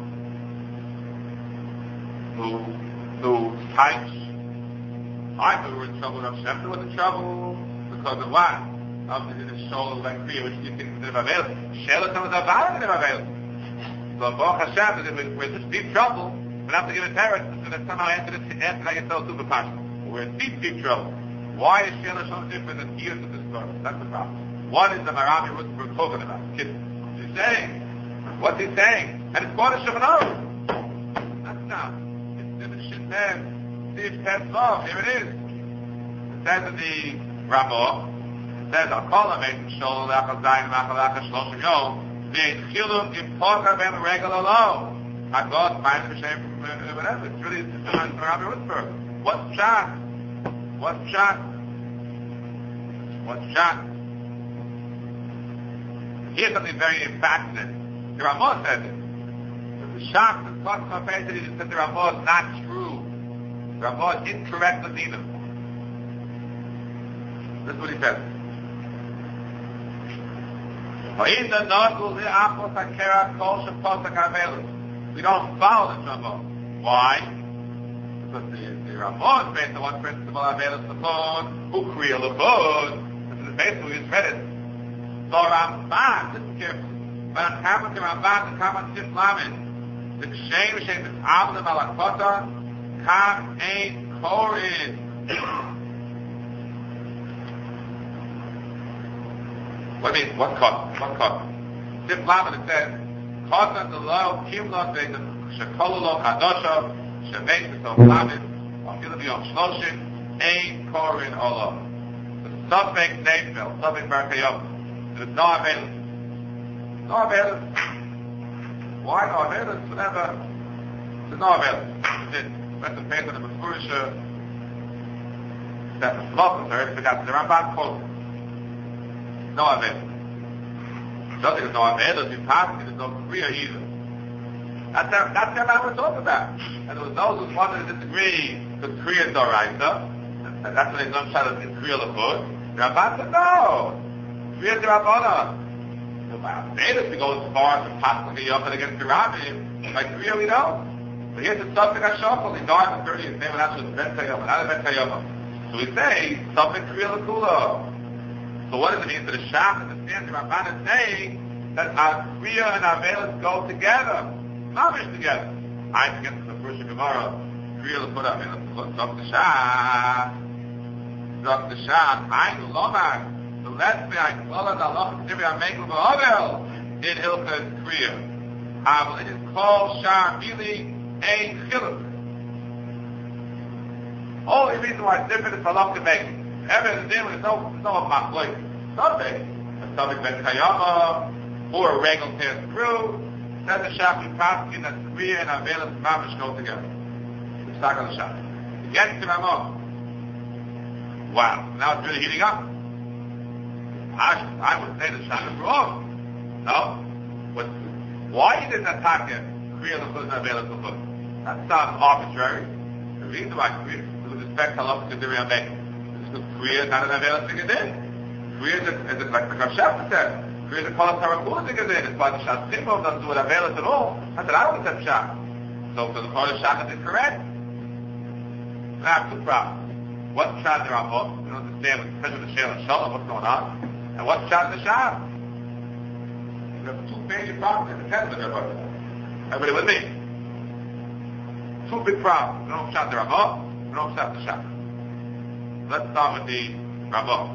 Who, who types, I thought we were in trouble. Rav Shefter was in trouble because of what? Of the, the shoal like Kriya, which you think is never available. Sheila comes up out of never available. So Baruch Hashem, we're in such deep trouble, we have to give a terror so that somehow answer this, answer like yourself super passion. We're in deep, deep trouble. Why is Sheila so different than years of this story? That's the problem. What is the Marami we're talking about? Kids. What's he saying? What's he saying? And it's called a Shulchan Aruch. That's not. Says, Steve tests off, here it is. It says in the Ramah, it says, Akala made Shol Lachal Zayin Lachal Lachal Shloshim Yom, the Chiluk Impoka Ben Regal Alo. I got mine for shame, whatever. It's really just a man from Rabbi Rutzberg. What's shot? What's shot? What's shot? Here's something very fascinating. The Ramah says it. The shock that talks about basically is that the Ramah is not true. The Ramah is incorrect with either. This is what he says. We don't follow the Ramah. Why? Because the, the Ramah is based on one principle of Avelis Lefon, who create Lefon. This is basically we just read it. So Ramban, listen carefully. But on top of the Ramban, the Kaman Sif Lamed, the Kshem Shem is Avlim Alakota, Kam Ein Korin. What do you mean? What cut? What cut? Sif Lamed, it says, Kota the Lo, Kimla, Shekololo, Hadosha, Shemek, the Sov Lamed, Afilim Yom Shloshim, Ein Korin Olo. The Suffolk Neifel, Suffolk Barkayom. There's no Avelis. No Avelis. Why no Avelis? Whenever there's no Avelis. That's the paint of the Mefurisha. That's the Smoking, sir. Because the Ramban quotes it. No Avelis. Just there's no Avelis, you pass me, there's no Kriya either. That's the, that's the Ramban we're talking about. And there was those who wanted to disagree with Kriya Doraisa. And that's when they don't try to Kriya Lefut. The Ramban said no. Kriya Derabana. Vedas, we go as far as possibly Yochad against the Rabbi. Like Kriya, we know. But here's the something I shuffle. He died on the thirtieth. Name and answer the Ben Tayoma, not a Ben Tayoma. So we say something Kriya Lakula. So what does it mean? So the Shach understands the Ramban is saying that our Kriya and our Vedas go together. Mamish together. I forget the first Gemara. Kriya Lakula, Vedas Lakula. Zok the Shach. Zok the Shach. I do Lomar. So let's say I follow the Allah Tibi I make of Avel in Hilchas Kriya. Avel, it is called Shar Bili Ein Chiluk. Only reason why it's different is Allah to make it. Ever is there's no there's no machlok. Something. A Sabik Ben Kayama or a regal tears through. Says the Shafi Paskin that Kriya and Avel and Mamish go together. It's stuck on the Shafi. It gets to Ramah. Wow. Now it's really heating up. I would say the Shach is wrong. No? But why did the attack it? Kriya Lefut and Avelis Lefut? That's not arbitrary. The reason why Kriya, with respect to Allah Kediri Amek, is because Kriya is not an Avelis Tigadin. Kriya is, is it like the Rav Shefter said. Kriya is a Kol HaTarakula Tigadin. It's why the Shach Simov doesn't do it Avelis at all. I said, I don't accept Shach. So for the Kol Shach is incorrect. Now I have two problems. What's Shach the Ramah? You don't understand, especially with the Shale and Shalom, what's going on? And what's Shach the Shach? You have two major problems in the Testament. Everybody with me? two big problems. We don't shot the Ramah, we don't shot the Shach. Let's start with the Ramah.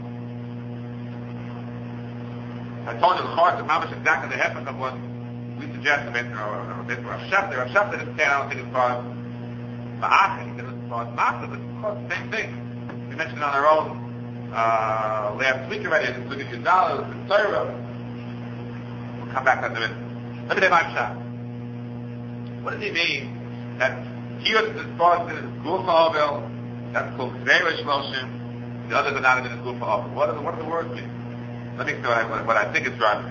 I told you the Chorus of Mamash exactly the heaven of what we suggest a bit, or a bit, or a Shefter. A Shefter didn't say, I don't think it's far as Ma'ach, he said it's far as Ma'ach, but it's of course the same thing. We mentioned on our own, uh, last week already, it's looking at your dollars, it's Torah. We'll come back to that in a minute. Let me take my shot. What does he mean that here this part is Gufa Ovel, that's called Zvera Shloshim, the others are not in the Gufa Ovel. What, what do the words mean? Let me tell you what, what I think it's right.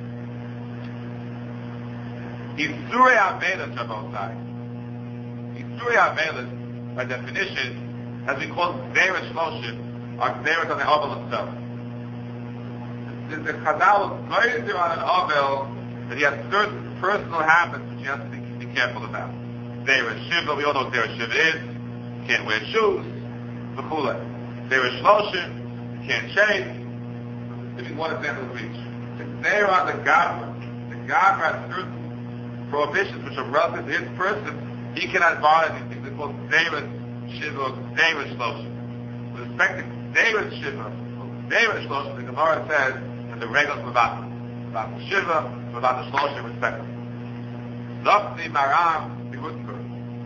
Yisurei Avelis are both sides. Yisurei Avelis, by definition, as we call Zvera Shloshim, are Zveras on the Ovel itself. The, the Chazal is very clear on an Ovel that he has certain personal habits that you have to be, be careful about. Zera Shiva, we all know what Zera Shiva is. You can't wear shoes. V'chulei. Zera Shloshim, you can't shave. If you want to example of each. The Zera on the Gavra. The Gavra has certain prohibitions which are relative to his person. He cannot violate these things. They're called Zera Shiva, Zera Shloshim. With respect to Zera Shiva, Zera Shloshim, the Gemara says that the regals of about about the Shiva, about the Shloshim, respectively. Zofti Maram, the Gutenberg.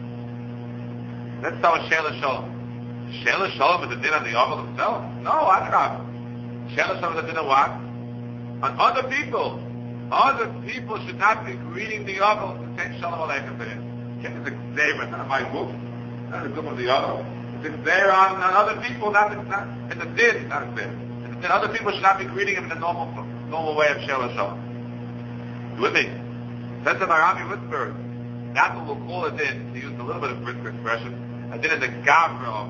Let's start with Sheila Shalom. Sheila Shalom is the din on the Ovel himself? No, I don't know. Sheila Shalom is the din on what? On other people. Other people should not be greeting the Ovel to say Shalom Aleichem to him. Can't be the Zera, not my book, not the book of the Ovel. It's there on, on other people, not, not in the din, not in the din. And other people should not be greeting him in the normal normal way of Sheila Shalom. You with me? That's the Marami Wittenberg. That's what we'll call it in, to use a little bit of Britzer expression. I did it in the Gavra.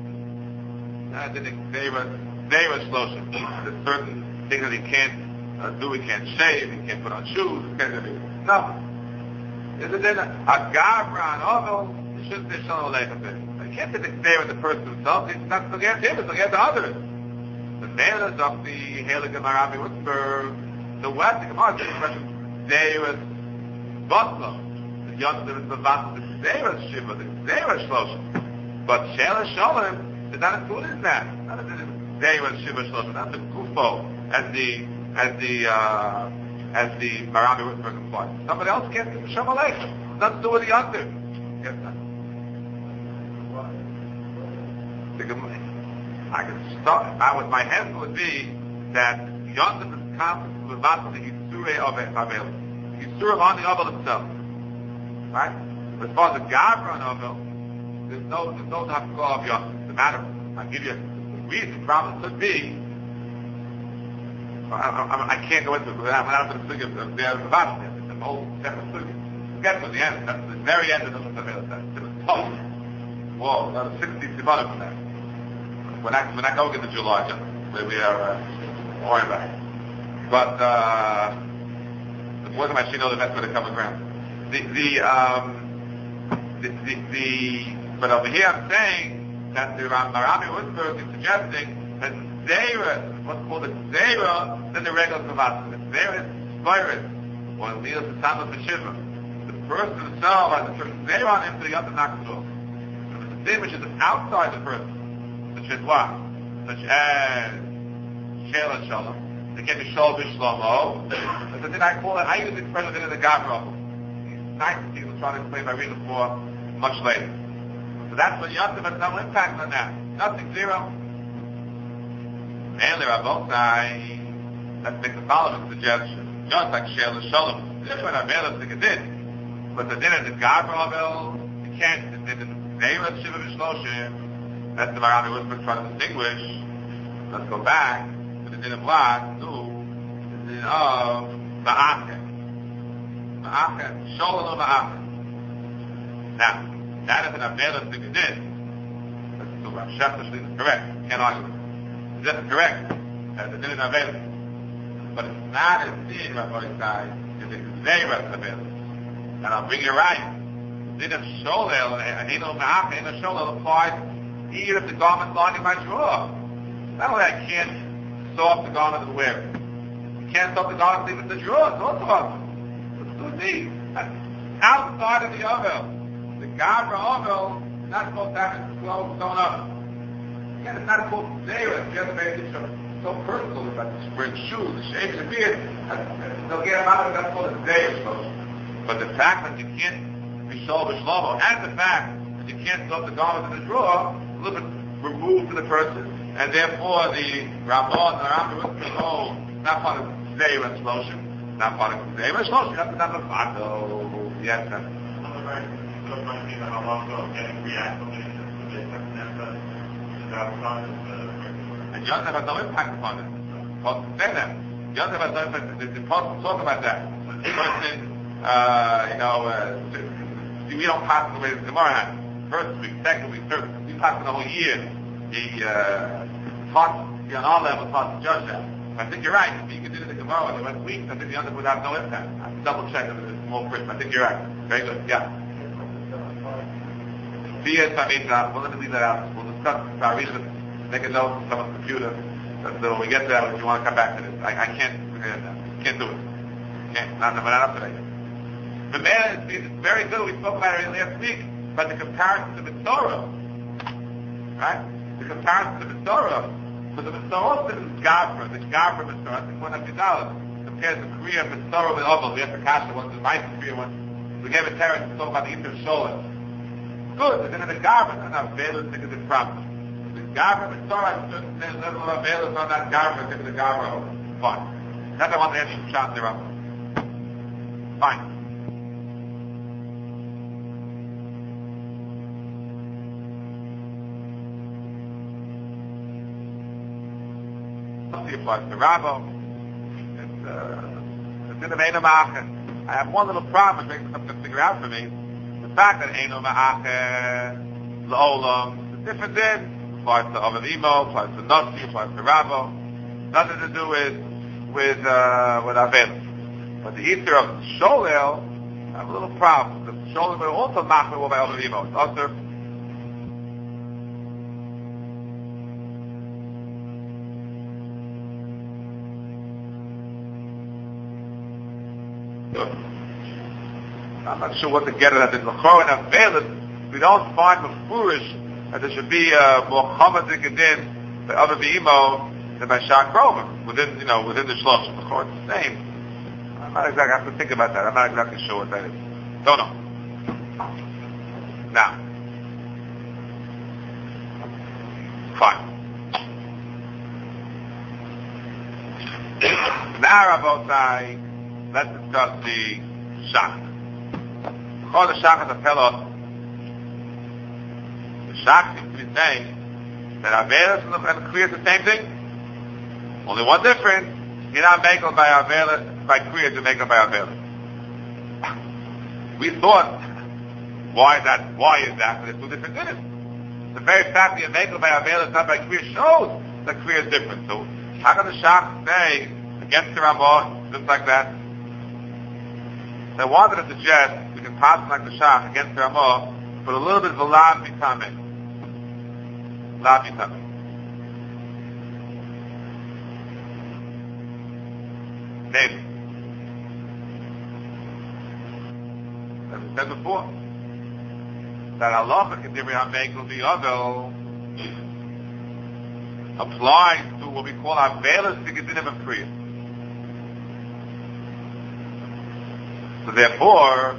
I did it in Zera, Zera Shloshim. There's certain things that he can't uh, do. He can't shave, he can't put on shoes, he can't do anything. No. Is it in a, a Gavra, an Ovel, you shouldn't say Shalom Aleichem. You can't say the Zera the person himself. It's not against him, it's against the others. The manners of the Heilige Marami Wittenberg, the West, the Gemara, the expression, Zera Botlo. The Yontif is the Vat, the Zera Shiva, the Zera Shloshim. But Sheila Shalom is not included in that. Not in the Zera Shiva Shloshim, not the Gufo, as the, as the, uh, as the Marami Wittenberg implies. Somebody else can't give Shalom Aleichem. Nothing to do with the Yontif. Yes, sir. I can start, I would, my hand would be that Yontif is constant with Vat, the Yisurei of Avelis. Yisur on the Ovel itself. Right? But as far as the Gavra on Ovel, there's no, there's no Hafkah of Yontif. The matter, I'll give you a reason, problem could be, I, I, I can't go into it, I'm not going to figure the Vat, it's a whole separate figure. Get to the end, that's the very end of the Ovel. It was tough. Whoa, another sixty Simanim from that. We're not, we're not going into July, just where we are, uh, worrying about it. But, uh, the boys of my know the best way to cover ground. The, the, um, the, the, the, but over here I'm saying that the Marami Wittenberg is suggesting that Zera, what's called a Zera, then the regular Savasa. The Zera is Spirit, or Leos the Samba Shiva. The person himself has a certain Zera on him, so he has to knock it off. So the thing which is outside the person, such as what? Such as Sheila Shalom. They can't be Shol B'Shlomo. But then I call it, I use the expression in the Gavra. It's nice that people try to explain my reason for much later. So that's what Yontif has no impact on that. Nothing, zero. And there are both sides. Let's make the following suggestion. Just like Sheila Shalom. Different Avelis think it did. But the din of the Gavra Avel, you can't. The din of Zera Shiva B'Shloshim. That's the Marami Wittenberg trying to distinguish. Let's go back to the din of what? No. The din of Ma'ache. Ma'ache. Sholem Ma'ache. Now, that is an Avelis thing it did. That's the Rav Shefter is correct. Can't argue with it. This is correct. That's the din of Avelis. But it's not as seen, Rabbi Isai, if it's Zera Avelis. And I'll bring you right. The din of Sholel, and Hino Ma'ache, and the Sholel applies even if the garment's lying in my drawer. Not only I can't sew off the garment and wear it. You can't sew off the garment and leave it in the drawer. It's also awesome. What's to me? That's outside of the Ovel. The Gabra Ovel is not supposed to have its clothes sewn up. Again, it's not called Zera. It's just very so, so personal. It's like wearing shoes, the shapes of beard. They'll get them out of that's called a Zera. But the fact that you can't be Shol B'Shlomo, and the fact that you can't throw the garment in the drawer, a little bit removed to the person, and therefore the Ramon, the Rambam would say, oh, not part of Zera explosion. Not part of the Zera explosion. That's not a Fato. Yes, sir. And Yosef has no impact upon it. Say that. Yosef has no impact. The Apostle talk about that. The person, uh, you know, uh, see, we don't pass the way the Gemara has. First week, second week, third week. We pass the whole year. He uh, taught, on our level, taught to judge that. I think you're right. If you could do the Gemara, the went weeks, I think the other would have no impact. I have to double check if it's more crisp. I think you're right. Very good. Yeah. Fear Tamita, well, let me leave that out. We'll discuss Tariq, make a note on someone's computer. So when we get to that, if you want to come back to this, I, I can't, uh, can't do it. Can't, not, not up today. The man is it's very good. We spoke about it last week, but the comparison to the Torah, right? The comparison to the Torah. So the Mitzvah is Gabra, the Gabra Mitzvah, I think one of the dollars, compares the Kriya Mitzvah with Oval. We have the Kasha one, the Mice Kriya one. We gave a terror to talk about the Easter Sholah. Good, and then the Gabra, and now Velas think of the problem. The Gabra Mitzvah, there's a little of Velas on that Gabra, think of the Gabra. Fine. That's I want to ask you shot there up. Fine. Applies to Rabo. It's uh, it's in the Eino Ma'acher. I have one little problem which makes something to figure out for me. The fact that Eino Ma'acher, L'Olam, the difference is applies to Ovel Imo, applies to Notzi, applies to Rabo. Nothing to do with with uh, with Avel. But the Easter of Sholel, I have a little problem. The Sholel will also Ma'acher by Ovel Imo. It's also I'm not sure what to get at it. In L'chor and Avelis, we don't find Mefurish that there should be a more Chamadik Adin by Ovel Imo than by Shak Rover within, you know, within the Shlosh. L'chor it's the same. I'm not exactly, I have to think about that. I'm not exactly sure what that is. Don't know. Now. Fine. Now, Rabotai, let's discuss the Shach. Call the Shach as a fellow. The Shach seems to be saying that Avelis and Kriya is the same thing. Only one difference. You're not making by Avelis, by Kriya to make up by Avelis. We thought, why that? Why is that? There's two different things. The very fact that you're making by Avelis, not by Kriya, shows that Kriya is different. So how can the Shach say against the Ramah, just like that? I wanted to suggest we can pass like the Shach against the Ramah, but a little bit of a lav bitamin. Lav bitamin. Maybe. As we said before, that halacha kedibri hameik will be other applies to what we call avelis tigedinim of kriya. So therefore,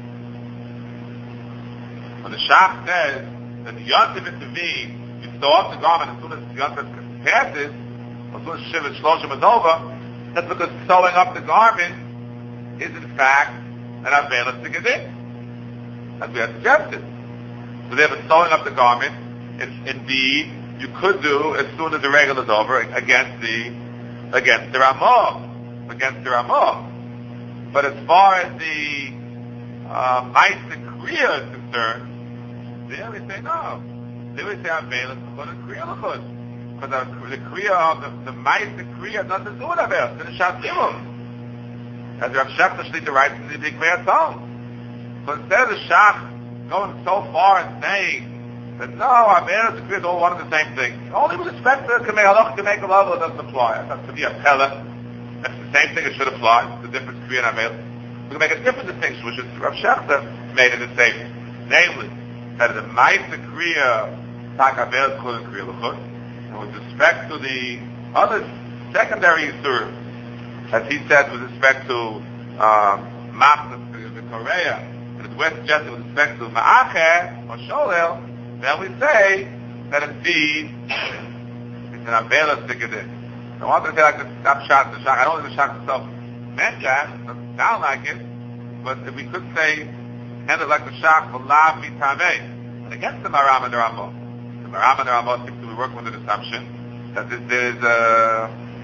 when the Shach says that the Yontif is to me, you throw up the garment as soon as the Yontif passes, as soon as Shivat Shloshim is over, that's because sewing up the garment is in fact an Avelis Tigadim, as we have suggested. So therefore, sewing up the garment, it's indeed, you could do as soon as the regal is over against the, against the Ramah, against the Ramah. But as far as the uh, Ma'aseh Kriya is concerned, there we say no. There we say Avelis L'chud and Kriya L'chud. Because the, the Kriya of the, the Ma'aseh Kriya has nothing to do with Avelis. It's in the Shat Gimel. As Rav Shechter Shlita writes in the Big Meir Tzom. So instead of the Shach going so far and saying that no, Avelis and Kriya is all one and the same thing, only with respect to Kamei Halach Kamei Kalav it doesn't apply. That's to be a Pella. That's the same thing it should apply. The difference between Avel. We can make a different distinction, which is Rav Shechter made in the same namely, that the Ma'isa Kriya, Takavel Chud and Kriya L'chud, and with respect to the other secondary Yisurim, as he said with respect to Ma'aseh the Korea, and as West suggested with respect to Ma'acher or Sholel, then we say that indeed it's an Avela Sikadin. I want to say like the stop shot, the shot. I don't think the shot itself meant that. It doesn't sound like it. But if we could say, kind of like the shot, V'lav Mitameh, and against the Maram and the Ramah. The Maram and the Ramah seems to be working with an assumption that this, there is a,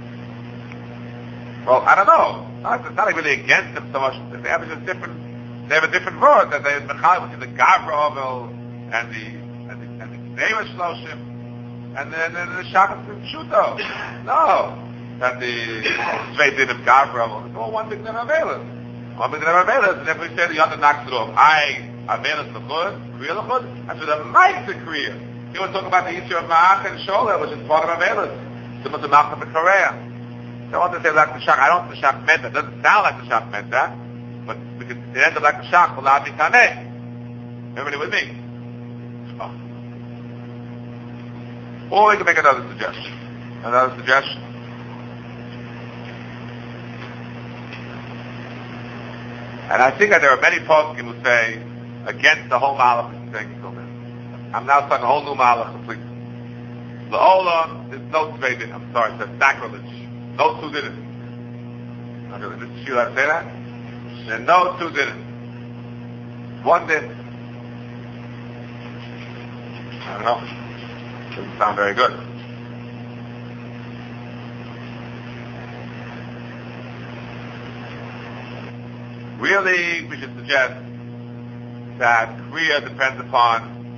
well, I don't know. It's not really against them so much. They have a just different, they have a different word that they Mechal, which is the Gavra Ovel and the, and the, and the Gneva Shloshim. And then the, the Shakas is Pshuto. No. That the straight din of Gavra, it's all one big din of Avelis. One big din of Avelis, and if we say the other knocks it off, I, Avelis L'chud, Kriya L'chud, that's with a Ma'isa Kriya. You want to talk about the issue of Ma'ach and Shola, which is part of Avelis. Similar to Ma'ach of Korea. So I want to say like the Shach, I don't think the Shach meant that. It doesn't sound like the Shach meant that. But because it ends up like the Shach, V'lav Mitameh. Everybody with me? Oh. Or we can make another suggestion. Another suggestion. And I think that there are many poskim who say against the whole malach is saying Yisrael. I'm now starting a whole new malach completely. The Ola, there's no tzveidin. I'm sorry, it's a sacrilege. No two did it. Okay, did she allowed to say that? Then no two did it. One did. I don't know. Doesn't sound very good. Really, we should suggest that Kriya depends upon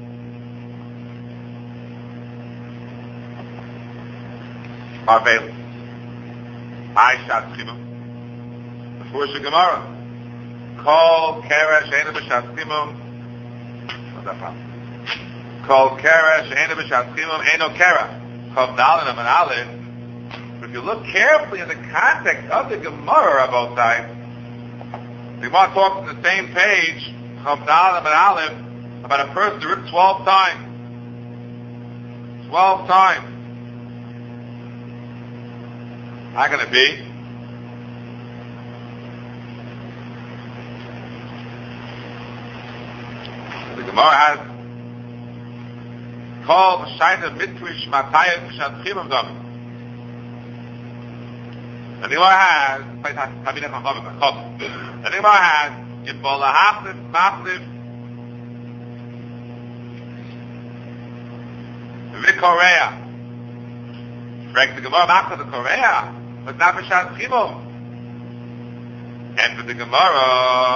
our Avelis. I Shat Chimum. The Fusha Gemara. Kol Keresh Eina B'Shat Chimum. What's that from? Kol Keresh Eina B'Shat Chimum Eino Kera. Chav Dalin and Aleph. But if you look carefully in the context of the Gemara about that, the Gemara talks on the same page, Chav Dalin and Aleph, about a person who ripped twelve times. Twelve times. Not going to be. The Gemara has called Shaita Mitwish Matayat Mishat Chimam Dami. The Gemara has the Gemara has in Bola Hachlif Machlif V'Korea. Correct the Gemara Machlif the Korea. But not Mishat Chimum. And for the Gemara,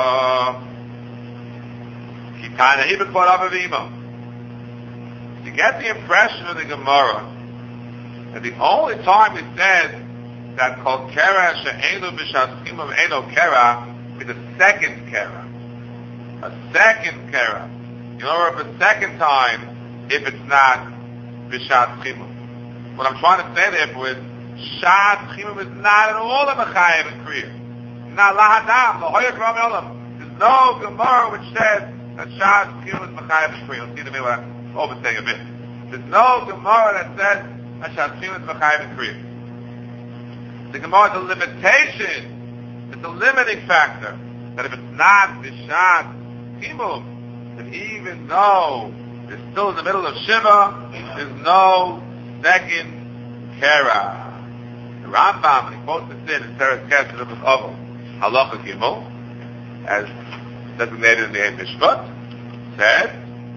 Kitana Hibakot Avavimo. To get the impression of the Gemara that the only time it says that called Kera She'enu Mishat Chimum Eno Kera is a second Kera. A second Kera. You know, or a second time if it's not Mishat Chimum. What I'm trying to say therefore is Shat Chimum is not at all a Mechayim in Kriya. Not Lahadam, L'hoyat Ram Olam. There's no Gemara which says that Shat Chimum is Mechayim in Kriya. Let's see the way I'm overstaying a bit. There's no Gemara that says that Shat Chimum is Mechayim in Kriya. The Gemara is a limitation. It's a limiting factor. That if it's not the Shat Chimum, then even though it's still in the middle of Shiva, there's no second Kera. Rambam, and he quotes this in in Teres Kesher of Oval, Halacha Gimel, as designated in the Ein Mishpat, said,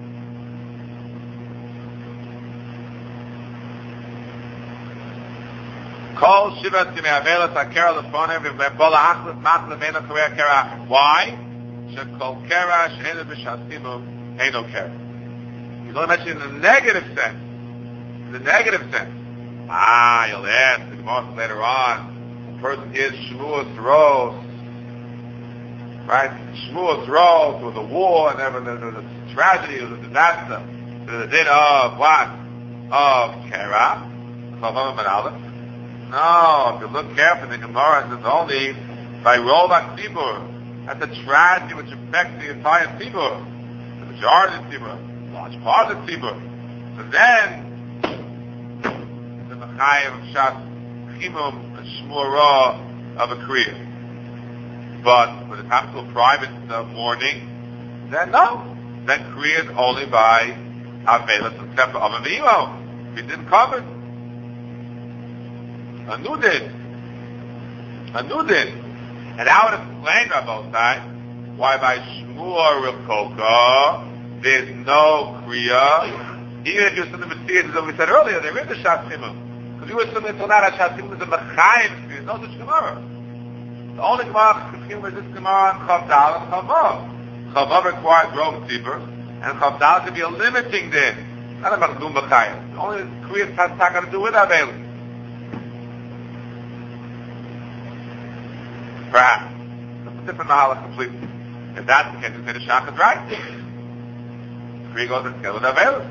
Kol Shiva Timei Avelos HaKera L'Fonim V'Bola Achlif Machlif Eino Korea Kera. Why? Shekol Kera She'enu B'Shat Chimum Eino Kera. He's only mentioning in the negative sense. In the negative sense. Ah, you'll ask, the Gemara later on, a person hears Shmuas Ros, right? Shmuas Ros was a war, and there was a tragedy, it was a disaster. There's a din of what? Of Kera, Chavam and Aleph. No, if you look carefully, the Gemara says only by Rovat Tzibur. That's a tragedy which affects the entire Tzibur. The majority of the tzibur, large part of the tzibur. So then, the Mechayev of Shas Chimum, a Shmura of a Kriya. But when it comes to a private uh, mourning, then no. Then Kriya is only by Avelis except for Ava V'imo. He didn't cover it. A new din. A new din. And I would explain on both sides why by Shmua Rivkoka there's no Kriya. Even if you're assuming the Messiah, as we said earlier, they're in the Shas Chimum. Because you were assuming until now that Shas Chimum is a Mechayim Kriya. No such Gemara. The only Gemara Chimum is this Gemara on Chav Dal and Chav Vav. Chav Vav requires Rov Tzibur, and Chav Dal to be a limiting din. Not a Machdum Mechayim. The only Kriya has got to do with Avelis. Perhaps. That's a different Mahala completely. If that's the case, we say the Shach is right. Kriya goes and scale with Avelis.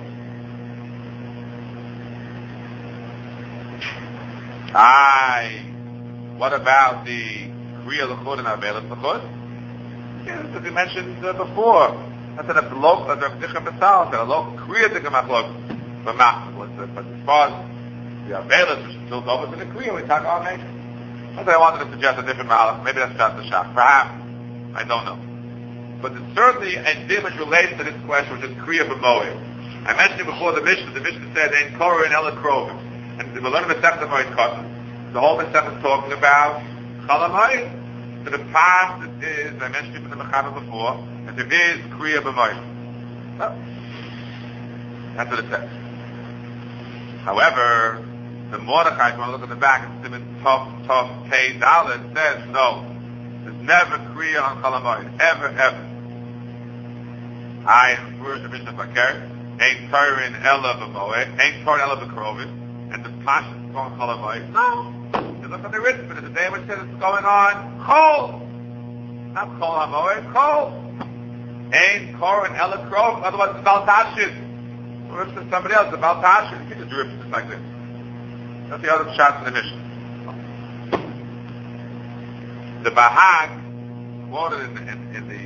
Aye. What about the Kriya L'chud and Avelis L'chud? Yes, as we mentioned uh, before. That's an Abdullah, as Rav Zichar B'Sal said, a local Kriya Dikam Achlok. But as far as the Avelis, which is still over to the Kriya, we talk all nation. I wanted to suggest a different Mahalach. Maybe that's just the Shach. Perhaps. I don't know. But it's certainly a din which relates to this question, which is Kriya B'Moed. I mentioned it before the Mishnah. The Mishnah said, Ein Korah and Ela Krovim. And we're learning the Masechta Moed Katan. The whole Masechta is talking about Chalamayim. So the past is, I mentioned it in the Mechana before, that there is Kriya B'Moed. Oh. That's what it says. However, the Mordechai, if you want to look at the back, it's Simon Tov, Tov, Pei, Dalet, says, no, there's never Kriya on Chalamayim. Ever, ever. I, first, the Mishnah Fakir, Ein Torin Ela B'Moed, Ein Torin Ela B'Krovim, and the Pasha is on Chalamayim. No. You look at the written, but it's a day which says it's going on Chol. Not Chol HaMoed, Chol. Ein Torin Ela B'Krovim, otherwise it's Bal Tashit. Or if it's somebody else, it's Bal Tashit. You can just rip it like this. That's the other shots in the Mishnah. The Bahag quoted in, in, in the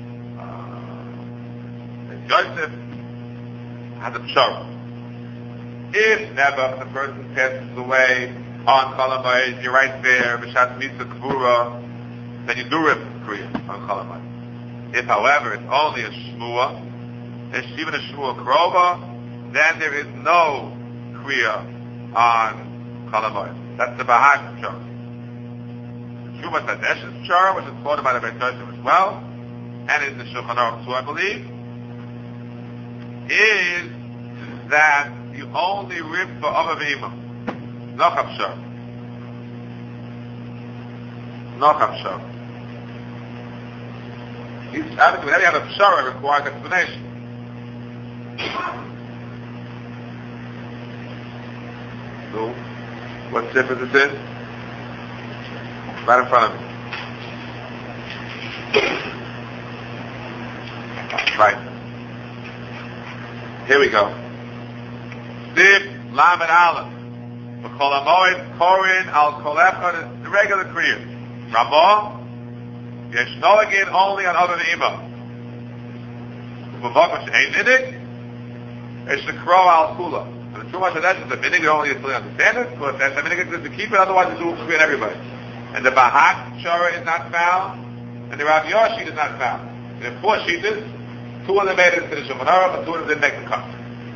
uh, in Yosef has a pshara. If never the person passes away on Chalamayim, you're right there, B'shat Mitzvah Kvura, then you do rip Kriya on Chalamayim. If, however, it's only a Shmua, even a Shmua Krova, then there is no Kriya on Chalamayim. That's the Bahag pshara. Shumas Hadesh's pshara, which is quoted by the Beit Yosef as well, and in the Shulchan Aruch too, I believe, is that you only rip for Ava V'Ima. Noch pshara. Noch pshara. Whenever you have a pshara, it requires explanation. So, what difference is this? Right in front of me. Right. Here we go. Sif, Lam, and Aleph. B'chol HaMoed, Korin, Al Kol Echad, is the regular Kriya. Ramah, Yeshno again only on Ava V'Ima. B'vok, which ain't Nidik, it's the Kro Al Kula. And the Shumas Hadesh is the minig, you only fully understand it, but if that's the minig, it's to keep it, otherwise it's all Kriya on everybody. And the Bahak Shara is not found, and the Rav Yoshi is not found. There are four Shitas, two of them made it into the Shulchan Aruch, but two of them didn't make the cut.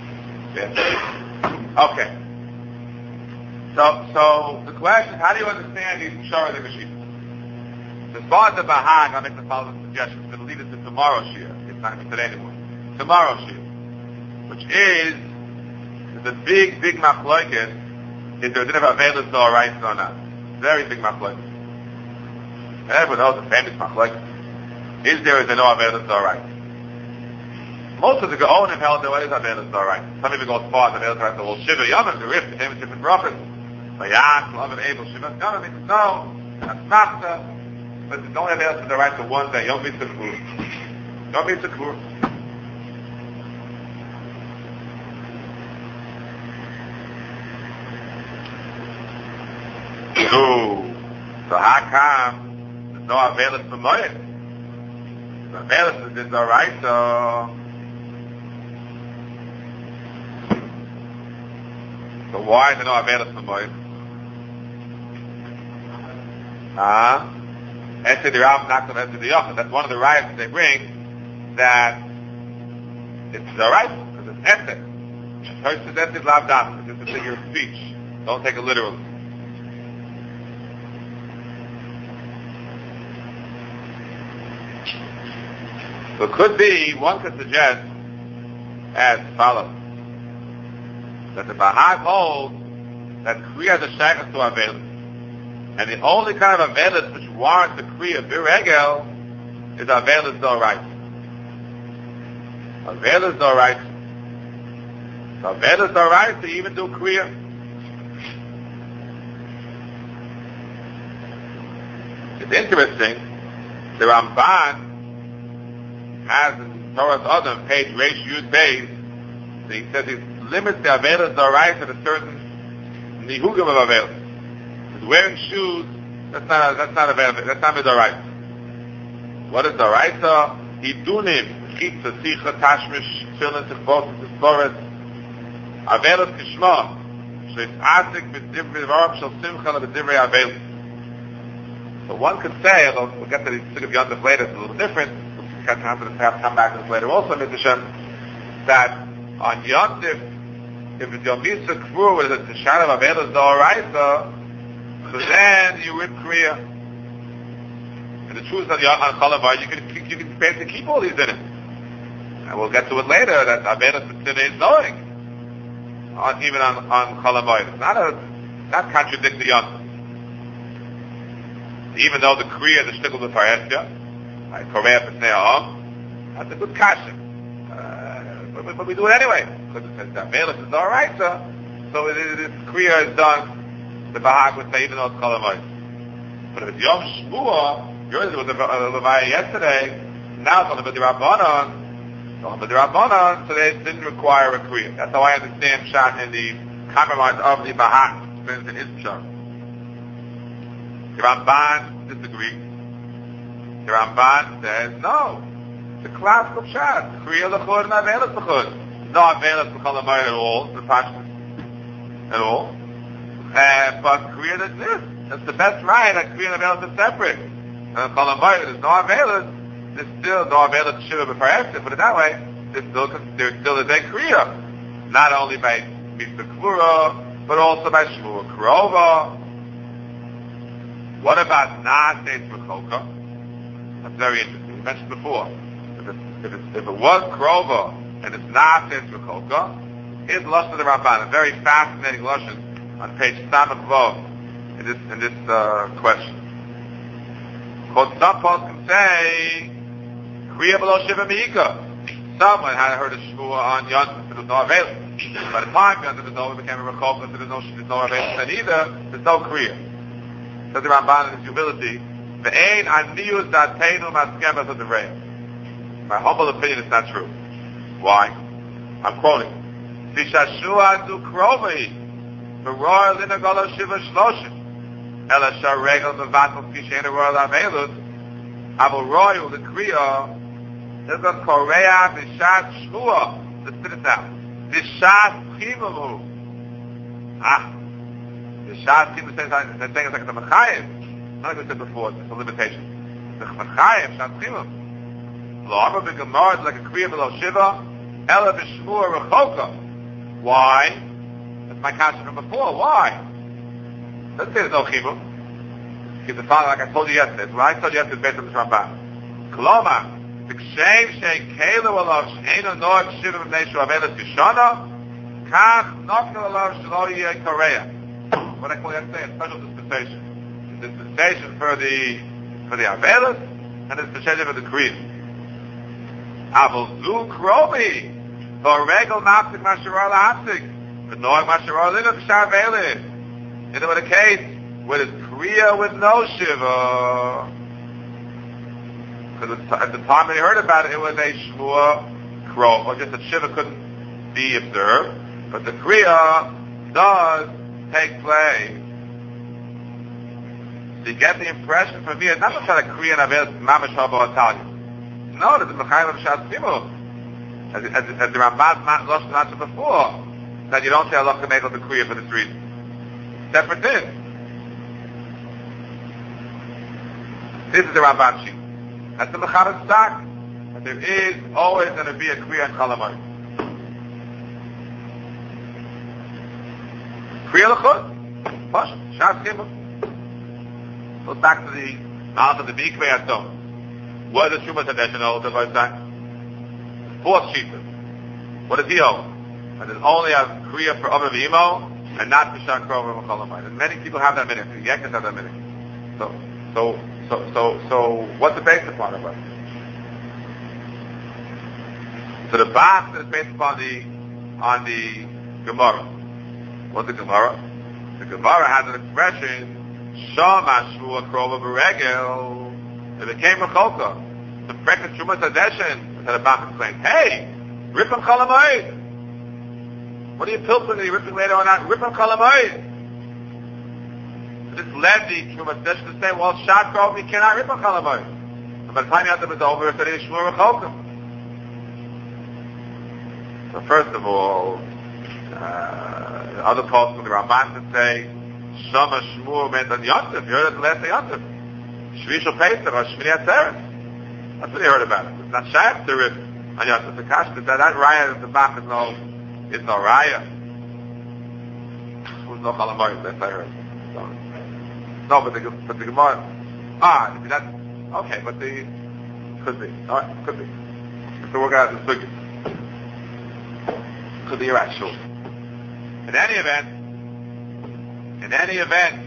Okay. So, so the question is, how do you understand these Shara and Shitas? As far as the Bahag, I'll make the following suggestions. I'm going to leave it to tomorrow's Shir. It's not going to be today anymore. Tomorrow's Shir, which is the big, big machlokes, if there didn't have Avelis or rights or not. Very big machlokes. Everyone knows the famous machlokes. Is there, is there no Avelis or rights? Most of the Gaon have held there is Avelis or rights. Some even go as far as Avelis or rights. The whole Shiva Yom, the Rif, the famous different prophets. Vayak, Love and Abel, Shiva Yom, they said, no, that's not the, but the only Avelis is the right to one day. Yom Mitzvah Kvur. Yom Mitzvah Kvur. So, so how come there's no Avelis for Moed? If Avelis is alright, so So why is there no Avelis L'moed? Ah, Enter the Rav knocks on Enter the Yochid. That's one of the riots that they bring, that it's alright, because it's Enter. First is Enter Lav Das. It's just a figure of speech. Don't take it literally. So it could be, one could suggest, as follows, that the Bahag holds that Kriya is a Shaykhs to Avelis. And the only kind of Avelis which warrants the Kriya Biregel is Avelis D'Oraisa. Avelis D'Oraisa. So Avelis D'Oraisa even do Kriya. It's interesting, the Ramban has in Torah's Adam, page Reish Yud Beis, so he says he limits the Avelis D'Oraisa to certain Nihugim of Avelis. Wearing shoes, that's not a, that's not a that's not a D'Oraisa. What is D'Oraisa? Hidunim, Chitza, Sicha, Tashmish, Tfilin, Tichvot, Tichvoret, Avelis Kishma, Sheis Asik, B'divrei Varam, Shal Simcha, B'divrei Avelis. So one could say, although we'll get to the Sugya Yom Tov later, it's a little different, we'll have to come back to this later also, Mister Shem, that on Yom Tov, if it's Yom Yisra Kvur, where there's a Tishan of Avelis D'Oraisa, so then you whip Kriya. And the truth on the on Chalavar, you can you can basically keep all these in it. And we'll get to it later that Avelis B'Tzina is knowing, on, even on on Chalavar. It's not a not contradict the Yom. Even though the Kriya is a shtickle of Paresya, like Korea B'Tzina Ha'am, that's a good kasha. Uh, but, but we do it anyway because it says that Avelis is all right. So so it, it, it, Kriya is done. The Bahag would say even though it's Chalamoid. But if it's Yom Shmuah, yours was a Levaya yesterday, now it's on the B'Dirabbanan, on the B'Dirabbanan, so they didn't require a Kriya. That's how I understand Shat in the compromise of the Bahag, explains in his Pshar. The Ramban disagrees. The Ramban says, no, the classical Shat, Kriya L'chud and Avelis L'chud. No Avelis L'chalamoid at all, the Pashtus, at all. Uh, but Kriya exists. That's the best right that Kriya and Avelis are separate. And Chalamoid, there's no Avelis, there's still no Avelis Shiva B'Parasya, put it that way, there's still, there still is a Kriya. Not only by Mitzvah Kvura, but also by Shmua Krova. What about Na'aseh Rechoka? That's very interesting. We mentioned before. If it, if it, if it was Krova, and it's Na'aseh Rechoka, here's the Lashon of the Ramban, a very fascinating Lashon, on page Samach Vav, in this in this uh, question. Because some folks can say, Kriya below Shiva Me'ika. Someone had heard a Shmua on Yontif, but there was no Avelis. By the time Yontif is over, it became a Rechok, and there's no, there's no Avelis then either, there's no Kriya. Says the Ramban in his humility, Ve'ein aniyus datenu maskemas adivreim. My humble opinion is not true. Why? I'm quoting. Tishashua du krovi. Royal in a Golo Shiva Shloshim. Ela Sharegel Mevatel Kishen a Royal Avelus. Avo Royal the Kriya. There's a Korea Vishat Shmua. Let's put it down. Vishat Chimamu. Ah. Vishat Chimamu says that thing is like the Mechayim. Not like we said before, it's a limitation. The Mechayim, Shat Chimamu. Lo Amar B'Gemar is like a Kriya below Shiva. Ela V'Shmua Rechoka. Why? My question from before. Why? Let's say there's no chibur. Because the father, like I told you yesterday, what I told you yesterday is based on this Ramban. Koloma, v'kshem shein keilu alav she'enu noach shiva b'nei shu avelis yishana, kach noknu alav shelo yeh korea. What I call yesterday, a special dispensation. Dispensation for the, for the avelis, and a dispensation for the kriya. Avol zu kromi, v'oregel maftik mashirar lahaftik. In other words, a case where there's Kriya with no Shiva. Because at the time when he heard about it, it was a Shmua Krov, or just that Shiva couldn't be observed. But the Kriya does take place. So you get the impression from here, not that a Kriya and Avelis Mamash Haba Atali. No, there's a Mechayim of Shas Simu. As, as, as the Ramban mentioned before, that you don't say halacha mechel to kriya for this reason. Separate din. This is the Ramban sheet. That's the Mechaber Sak. That there is always going to be a kriya and chalamoid. Kriya l'chut. Push. Shas Gimel. Goes back to the mouth of the Mikveh Atom. What is the Shumas Hadeshin hold the Lord Sak? Fourth sheet. What does he hold? And there's only a kriya for Aviv Imo and not for Shak Krover and chalamoid. And many people have that minute. The Yekes have that minute. So, so, So, so, so, what's the based upon of it? So the Bach is based upon the, on the Gemara. What's the Gemara? The Gemara has an expression, Shama Shmua Krova Beregel. It became a Cholka. The Prekah Shumas Hadeshin. So the Bach explained, hey, rip on Chalamoid. What are you pilfering? Are you ripping later on out? Rip on Chalamoid. This led the Shumas Hadeshin to say, well, Shad Krov, you cannot rip on Chalamoid. And by the time Yatam is over, it's already Shmur Cholka. So first of all, uh, the other parts of the Ramban to say, Shama Shmur meant on Yontif. You heard it the last day Yontif. Shvishal Pesach or Shmini Atzeret. That's what you heard about it. It's not Shayach to rip on Yontif. The Kash, that, that Raya of the Bach is no, is no Raya. Who's no Chalamoid? That's I heard. So, no, but the, but the Gemara, ah, that's, okay, but the, could be, alright, could be. So we're going to have to figure. Could be, you're right, sure. In any event, in any event,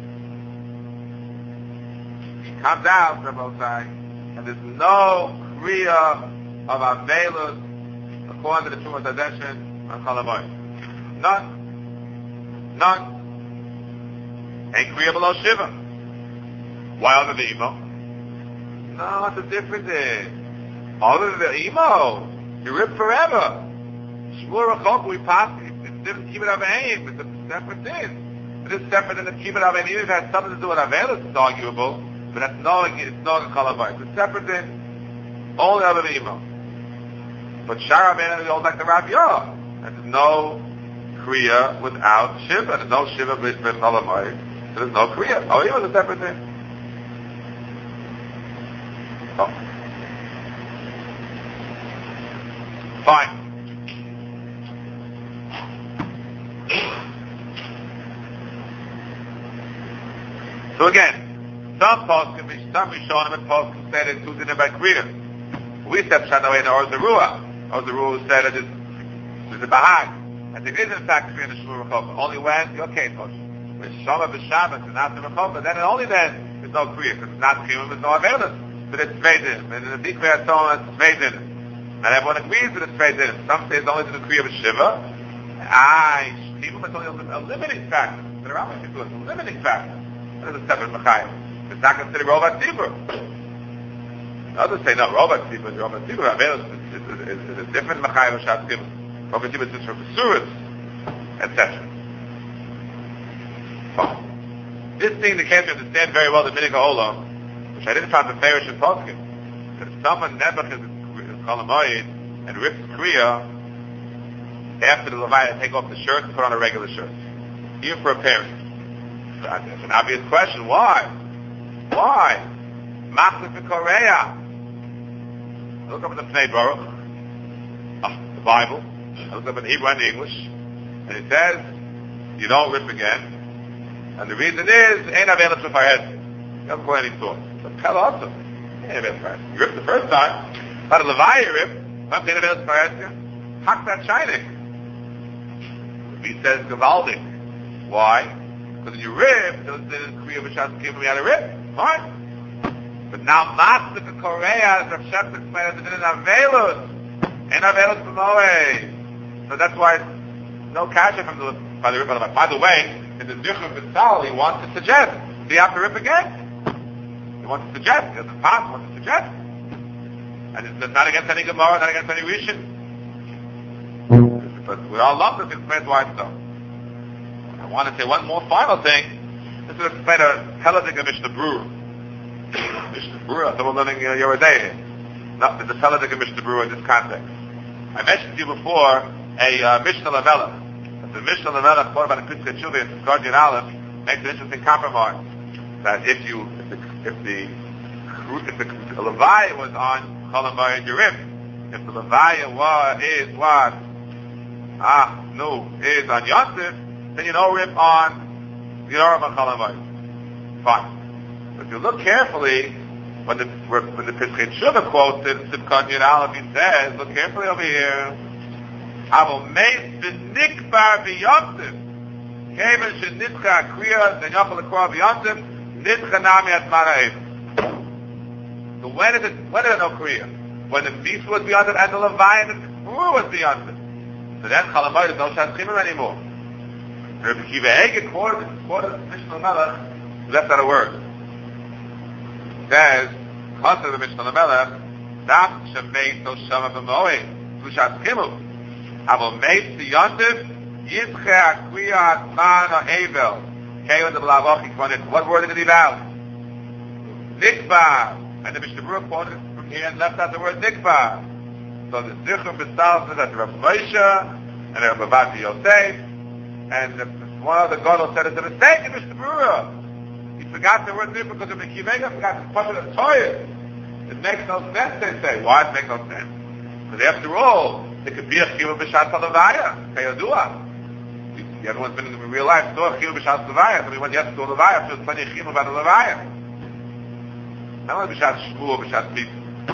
it comes out, Rabbi saying, and there's no kriya of Avelus according to the Shumas Hadeshin on Chalamoid. None. None. Ain't kriya below Shiva. Why other than the Imo? No, it's a different thing. Other than the Imo, you rip forever. Shmur Achok, we pass, it's different Kibbut Avayim, it's a separate thing. It is separate than the Kibbut Avayim. Even if it has something to do with Avelus, it's arguable, but that's no, it's not a Chalamoid. It's a separate thing. Only other than Imo. But Shara Avayim, we hold like the Rav Yah. And there's no kriya without Shiva. There's no Shiva with Chalamoid. So there's no kriya. Oh, yeah, it's a separate thing. Oh. Fine. So again, some posts can be, some Rishonim and posts can say that two dinner by kriya. We said Shadaway and Orzarua. Orzarua said that it's, it's a Bahag. And there is in fact kriya in the Shmur Rechoka. Only when, okay, Tosh. With Shama B'Shabbat and not the Rechoka, then and only then there's no kriya, because it's not kriya, there's no Avelus. But it's Tveidim. And in the Mikveh Atom, it's Tveidim. And everyone agrees that it's Tveidim. Some say it's only to the kriya of Shiva. I, people, it's only a limiting factor. The Rambam can do it, a limiting factor. That is a separate Mechayim. It's not considered Rovat Tzibur. Others say, no, Rovat Tzibur, Rovat Tzibur, Avelus is, is, is, is a different Mechayim of Shat Tzibur. Rovat Tzibur is just for Pesuras, et cetera. Fine. This thing that came to understand very well the Minig HaOlam, which I didn't find the Farish in Poskim, that if someone Nebuch is Chalamoid and rips Kriya, after the Levaya, take off the shirt and put on a regular shirt. Even for a parent. That's an obvious question. Why? Why? Machlif and Korea. Look up in the Pnei Baruch, oh, the Bible. I look up in Hebrew and English, and it says you don't rip again. And the reason is, ain't available to Farhes. You haven't got any thought. So tell us, ain't available to Farhes. You ripped the first time, but a Levaya you ripped, ain't available to Farhes. Hack that shining. He says Gavaldik. Why? Because when you rip, those didn't Kriya B'Shas give me how to rip. Fine. But now Matzlik and Korea, as Rav Shep explained, it didn't Avelus. Ain't Avelus from Moe. So that's why no kasha from the by the rip. By the way, in the Zichur B'Tzal, he wants to suggest, do you have to rip again? He wants to suggest. He doesn't pass, he wants to suggest. And it's not against any Gemara, not against any Rishon. But we all love this, explains why it's so. I want to say one more final thing. This is explain a Haladik Mishnah Brewer. Mishnah Brewer, someone learning uh, Yerodei. No, there's a Haladik Mishnah Brewer in this context. I mentioned to you before a uh, Mishnah Lavella. The Mishnah Lemelech quoted by the Piskei Teshuva in Guardian Aleph makes an interesting compromise. That if you, if the, if the, if the, the Levaya was on Chol Hamoed Yerim, if the Levaya was, is what, ah, no, is on Yosef, then you don't rip on the Yoram on Chol Hamoed. Fine. But if you look carefully, when the, when the Piskei Teshuva quotes it, Simchat Yud Aleph, he says, look carefully over here, Avo meis v'nikbar v'yosef. Keven shenitcha kriya zenyachal l'kor v'yosef, nitcha nami at maraev. So when is it, when is it no kriya? When the beast was v'yosef and the Levi and the Kfur was v'yosef. So then Chol Hamoed is no Shas Chimur anymore. Rabbi Kiva Eger quoted, quoted Mishnah Melech, left out a word. Says, Chassid the Mishnah Melech, Daf shemeis no shama b'moed, tu Shas Chimur. Avo meis v'yosef, Yitzche akriya atman ha'evel. Keven the b'lavochi kvanit. What word did he vow? Nikbar. And the Mishnah Berurah quoted from here and left out the word Nikbar. So the Zichur B'Stal says that the Rabbi Moshe and the Rabbi Bati Yosef and the, one of the Gadol said it's a mistake in Mishnah Berurah. He forgot the word Nikbar because of the Kivega forgot to put it in Torah. It makes no sense, they say. Why it makes no sense? Because after all, it could be a Chiyuv B'Shat HaLevaya, Kayadua. Everyone's been in real life, saw a Chiyuv B'Shat HaLevaya. So we went yes to a Levaya, so there's plenty of Chiyuv about the Levaya. Not only B'Shat Shmuel, B'Shat Pizza.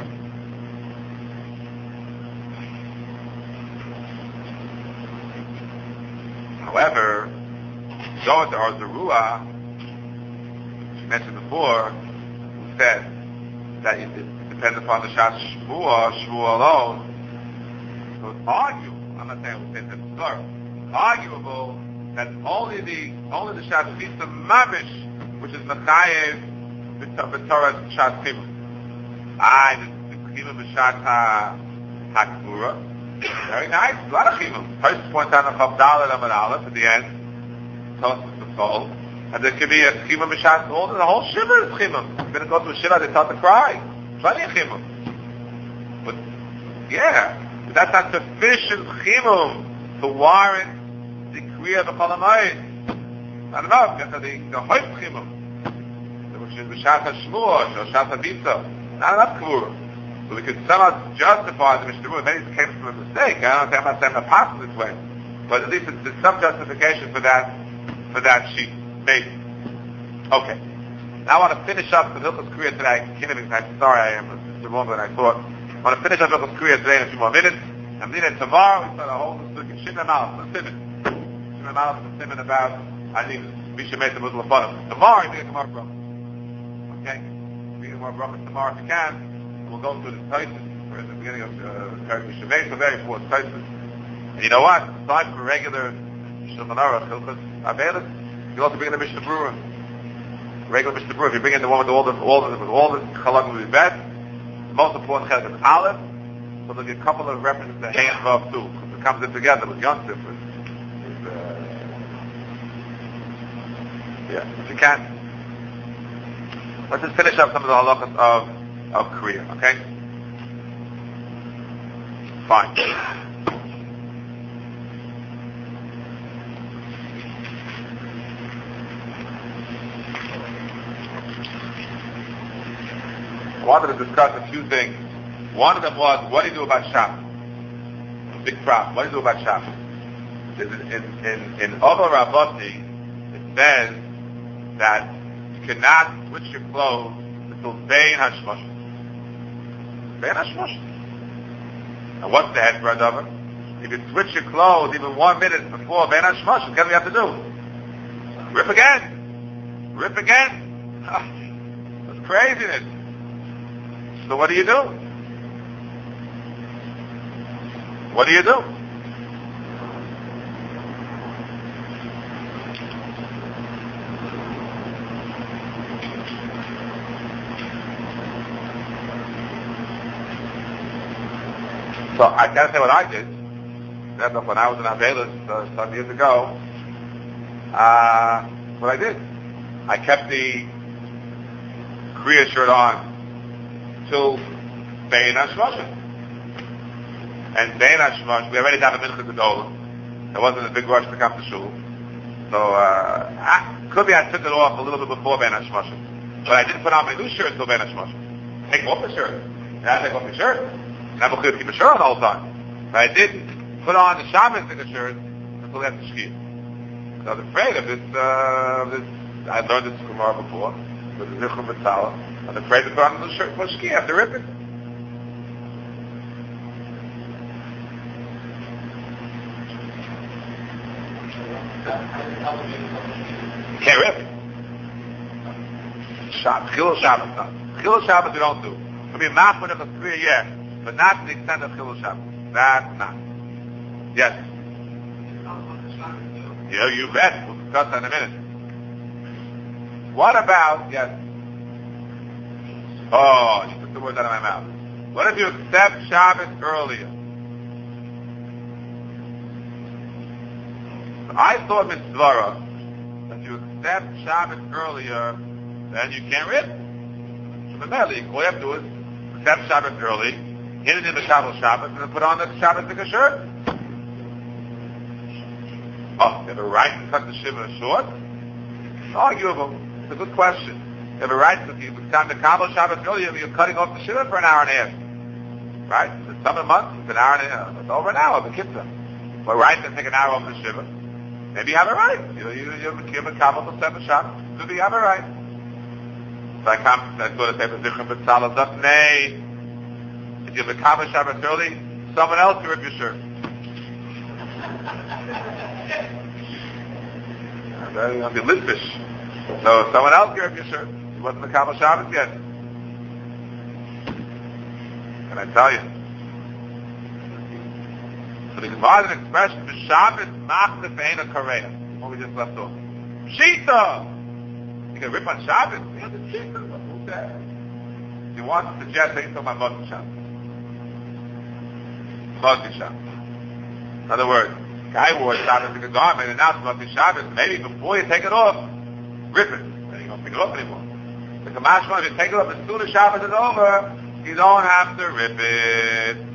However, Zohar to Arzarua, she mentioned before, who said that it, it depends upon the Shat Shmuel, Shmuel alone. So it's arguable, I'm not saying it's a story, arguable that only the only the Shat Pizza Mamish, which is Mechayev, B'Torah Shat Chimur. Ah, the Chimur B'Shat HaKfura. Very nice, a lot of Chimur. First points out the Chav Dalet Amud Aleph at the end, Tosfos the soul, and there could be a Chimur B'Shat, all the whole Shiva is Chimur. You're going to go to a Shiva, they start to cry. Plenty of Chimur. But, yeah, but that's not sufficient Chimur to warrant the Kriya of the Chol Hamoed. Not enough, you have to the, the Hoyt Chimur. Which is B'Shat HaShmuah, or B'Shat HaBitza. Not enough Kavura. So we could somehow justify the Mishnah Berurah. Maybe it came from a mistake. I don't think I'm not saying I'm not this way. But at least there's some justification for that, for that sheet. Maybe. Okay. Now I want to finish up the Hilchos Kriya today. I'm sorry I am. It's longer than I thought. I want to finish up Hilchos Kriya today in a few more minutes. And then tomorrow we start a whole discussion. Shimon Malach, the Simon. Shimon Malach, the Simon about, I think, Misha Mesa Muslim Bottom. Tomorrow, I think it's tomorrow, bro. Okay? We get more brachas tomorrow if you can. And we'll go through the Taisus at the beginning of Parak Misha Mesa, very important Taisus. And you know what? Aside from regular Shulchan Aruch, Hilchos Avelis, you also bring in the Mishnah Berurah. Regular Mishnah Berurah. If you bring in the one with all the, all the, with all the Chalak will be best. The most important Chalak is Aleph. So there'll be a couple of references to Hey and Vav too. Because it comes in together with Yontif. With, with, uh, yeah, if you can. Let's just finish up some of the halachas of, of Kriya, okay? Fine. I wanted to discuss a few things. One of them was, what do you do about Shabbos? Big problem. What do you do about Shabbos? In, in, in, in Oval Raboti, it says that you cannot switch your clothes until Bein HaShmosh. Bein HaShmosh. And what's the head bread of it? If you switch your clothes even one minute before Bein HaShmosh, what do you have to do? Rip again. Rip again. That's craziness. So what do you do? What do you do? So I gotta say what I did. That's when I was in Avelis uh, some years ago. Uh, what I did, I kept the Kriya shirt on till Bein HaShmosh. And Bein HaShmosh, we already have a mincha gedolah. There wasn't a big rush to come to shul. So, uh, I, could be I took it off a little bit before Ben HaShmoshim. But I didn't put on my new shirt until Ben HaShmoshim. Take off the shirt. And I take off the shirt. And I'm going to keep a shirt on the whole time. But I didn't put on the Shabbos in the shirt until after Shkia. So I was afraid of this, uh, this, I learned this Gemara before, with the Zichron B'Tzala. I was afraid to put on the shirt for Shkia after ripping. You can't rip. Shabbos, Chilul Shabbos, no. Chilul Shabbos you don't do. I mean, not for the three a year, but not to the extent of Chilul Shabbos. That's not. Yes. Yeah, you bet. We'll discuss that in a minute. What about, yes. Oh, you took the words out of my mouth. What if you accept Shabbos earlier? I thought mitzvah that you accept Shabbos earlier, then you can't rip. So the all you have to do is accept Shabbos early, hit it in the Shabbos Shabbos, and then put on the Shabbos Tika shirt. Oh, you have a right to cut the shiva short? It's arguable. It's a good question. You have a right to, if it's time to Kabbalah Shabbos earlier, you're cutting off the shiva for an hour and a half. Right? In the summer months, it's an hour and a half. It's over an hour, the kitzah. But right to take an hour off the shiva. Maybe you have a right. You, you, you have a Kabbalah for seven Shabbos. Maybe you have a right. So I come, I go to say, Zichron B'Tzala, up, nay. If you have a Kabbalah Shabbos early, someone else can rip your shirt. You're going to be litfish. So someone else can rip your shirt. He wasn't the Kabbalah Shabbos yet. Can I tell you? So the Gemara is an expression, the Shabbos machlef eina kareya. What we just left off. Pshita! You can rip on Shabbos? Yeah, the Pshita. Who's that? You want to suggest that you're talking about Moshe Shabbos. Moshe Shabbos. In other words, guy wore Shabbos like a garment, and now it's Moshe Shabbos. Maybe before you take it off, rip it. Then you don't pick it off anymore. The Kamashma, if you take it off as soon as Shabbos is over, you don't have to rip it.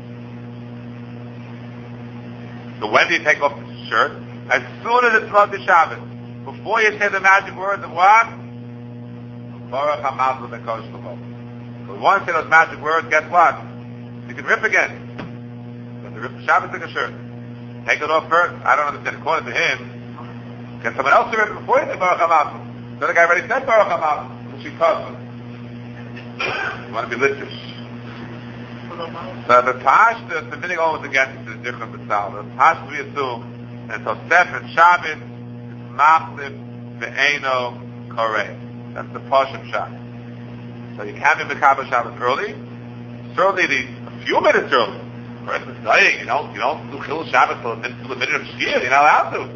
So when do you take off the shirt? As soon as it's Moshe Shabbos. Before you say the magic words of what? Baruch HaMazal B'Kosh L'Mo. So once you say those magic words, guess what? You can rip again. You have to rip the Shabbos like a shirt. Take it off first. I don't understand. According to him, get someone else to rip it before you say Baruch HaMazal. The other guy already said Baruch HaMazal. So she cuts him. You want to be litish. So the Pash, the Semitic always against the Zichron B'Tzala. The Pash we assume, and so Sef and Shabbos, Machlef ve'eno koreh. That's the Pashim Shah. So you can't be Mekabel Shabbos early. Certainly the, a few minutes early. For instance, dying, you don't, you don't do Chilul Shabbos till the minute of Shkia. You're not allowed to.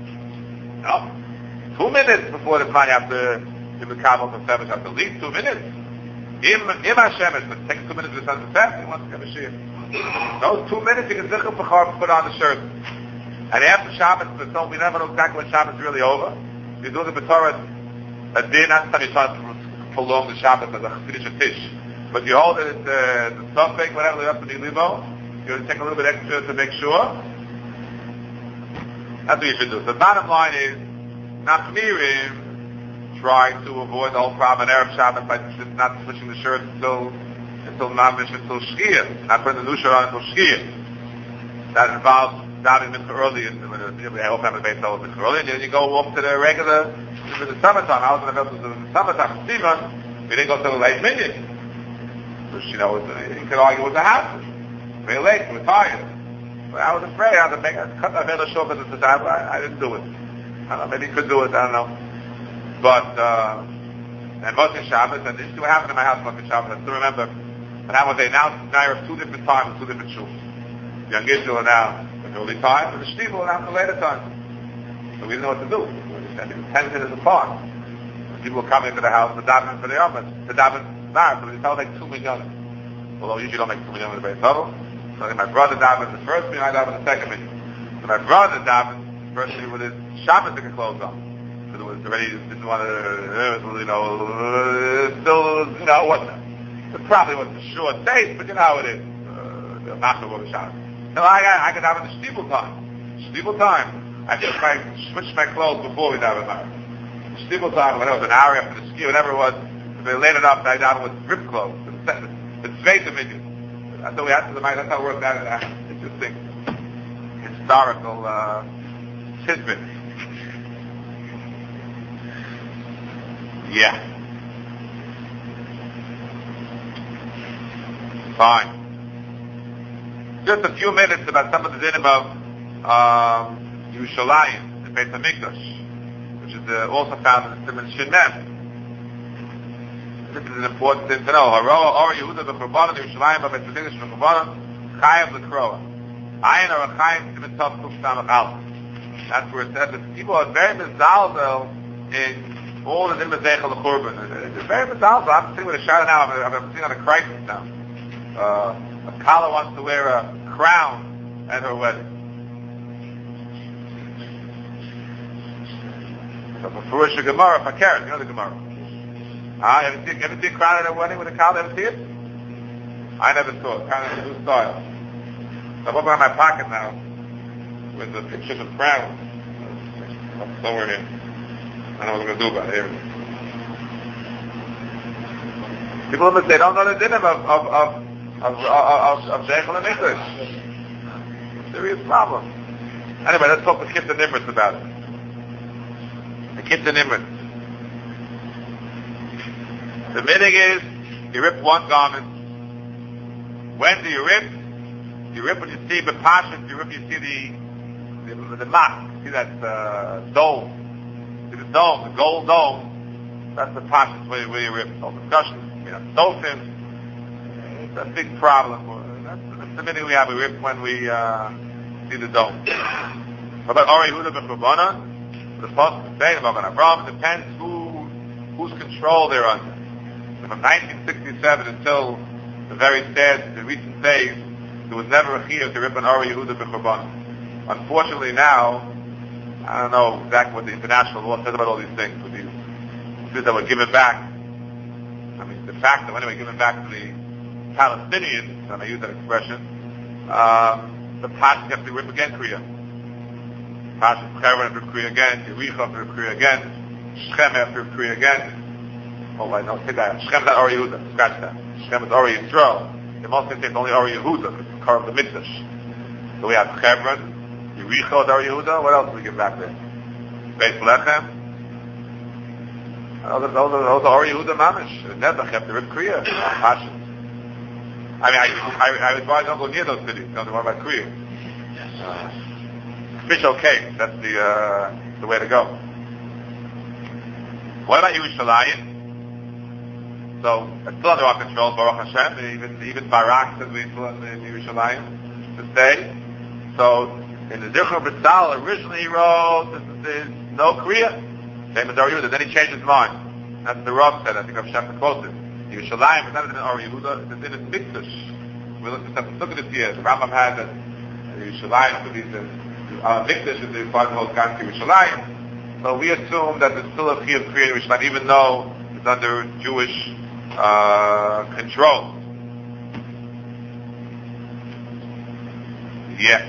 No. Two minutes before the time you have to be Mekabel for seven Shabbos. At least two minutes. Im, im Hashem, it takes two minutes to start the fast, he wants to have a shir. Those two minutes you can zichur b'chor put on the shirt. And after Shabbos, so we never know exactly when Shabbos is really over. You do the B'Torah a din, not time you try to prolong the Shabbos as a finish a tish. But you hold it at uh, the suffix, whatever, the up to the limo. You take a little bit extra to make sure. That's what you should do. So the bottom line is, Nachmirim try to avoid the whole problem in Arab Shabbos by not switching the shirt until until Mamish, until Shkia, not putting the new shirt on until Shkia. That involves davening mitzvah early, and we hope to have a base level mitzvah early, and then you go off to the regular, to the summertime. I was in the middle of the summertime in Stephen, we didn't go to the late minute. Which, you know, you could argue with the house. Very late, we were tired. But I was afraid I had to make, I cut my hair short because it's I, I didn't do it. I don't know, maybe you could do it, I don't know. But, uh, and Moshe Shabbos, and this is what happened in my house, Moshe Shabbos. I still remember, and that was they announced now two different times, two different shuls. The young Israel announced the early time, and the Shtival announced the later time. So we didn't know what to do. We were standing ten minutes apart. People were coming to the house to daven for the Yom, to daven now, so they tell like two million. Although usually don't make two million in the base level. So my brother davened the first meeting, I davened the second meeting. So my brother davened the first meeting with his Shabbos ticket clothes on. It was already, didn't want to, you know, uh, still, you know, it wasn't, it probably wasn't a short date, but you know how it is, uh, the Machshava of Shabbos. So I got, I could have in the Shtibel time. Shtibel time. I just I switched my clothes before we daven Maariv. Shtibel time, whatever, it was an hour after the ski, whatever it was, they laid it up, I daven with drip clothes. It's straight dominion. That's what we had to the mind. That's how it worked out. Interesting historical uh, tidbit. Yeah. Fine. Just a few minutes about some of the dinim of um, Yerushalayim, the Beit HaMikdash, which is uh, also found in the Siman Shin Mem. This is an important thing to know. Haroah Or Yehuda b'Churbanon Yerushalayim b'Beit HaMikdash b'Churbanon Chayav l'Kroa. Ayin or a Chaim Siman Tov Kuf Samach Aleph. That's where it says that people are very mizalzel in all the dinim of Zeichel l'Churban. It's very mizalzel. I'm sitting with a shot now. I'm, I'm sitting on a crisis now. Uh, a Kala wants to wear a crown at her wedding. So for Furush Gemara, Fakeret, you know the Gemara. Ah, uh, ever see, ever see a crown at a wedding with a Kala? Ever see it? I never saw it. Kind of a new style. So I'm opening my pocket now with the pictures of crowns somewhere here. I don't know what I'm going to do about it. Here. People they don't know the dinim of of of of of of Zeichel and Mikdash. Serious problem. Anyway, let's talk to Kitta Nimritz about it. The Kitta Nimritz. The minig is you rip one garment. When do you rip? You rip when you see the pashas. You rip. You see the the, the mat. You see that uh, dome. See the dome, the gold dome. That's the pashas where, where you rip. No discussion. You know, Dolphins, it's a big problem. That's, that's the minute we have. We rip when we uh, see the dome. What about Or Yehuda b'Churbanon? The Apostle is saying about Abraham, it depends who whose control they're under. From nineteen sixty-seven until the very sad, the recent days, there was never a chiyuv to rip an Or Yehuda b'Churbanon. Unfortunately now, I don't know exactly what the international law says about all these things, with these things that were given back. I mean, de facto, anyway, given back to the Palestinians, and I use that expression, um, the Pashas have to rip again Kriya. Pashas Chevron have to rip Kriya again, Yericho have to rip Kriya again, Shechem have to rip Kriya again. Oh, I know, take that. Shechem is not Or Yehuda, scratch that. Shechem is Or Yisrael. The most thing is only Or Yehuda, because it's part of the Mikdash. So we have Chevron, Yericho is Or Yehuda, what else do we give back there? Beis Lechem. Those are, those are, those are Or Yehuda Mamish. Nebuch have to rip Kriya. Pashas. I mean, I, I, I advise don't go near those cities. Don't worry about Kriya. Uh, fish okay. That's the, uh, the way to go. What about Yerushalayim? So, it's still under our control, Baruch Hashem. Even, even Barak says we still in Yerushalayim to stay. So, in the Zichron B'Tzal, originally he wrote, there's no Kriya. Same as Or Yehuda. Then he changed his mind. That's the Rav said. I think I've Shem quoted. Yerushalayim is not in Or Yehuda. It's in its Mikdash. We looked at something. Look at this here. The Rambam had that Yerushalayim to be the uh, Mikdash is the part of the whole country Yerushalayim. So we assume that there's still a chiyuv Kriya in Yerushalayim, even though it's under Jewish uh, control. Yeah.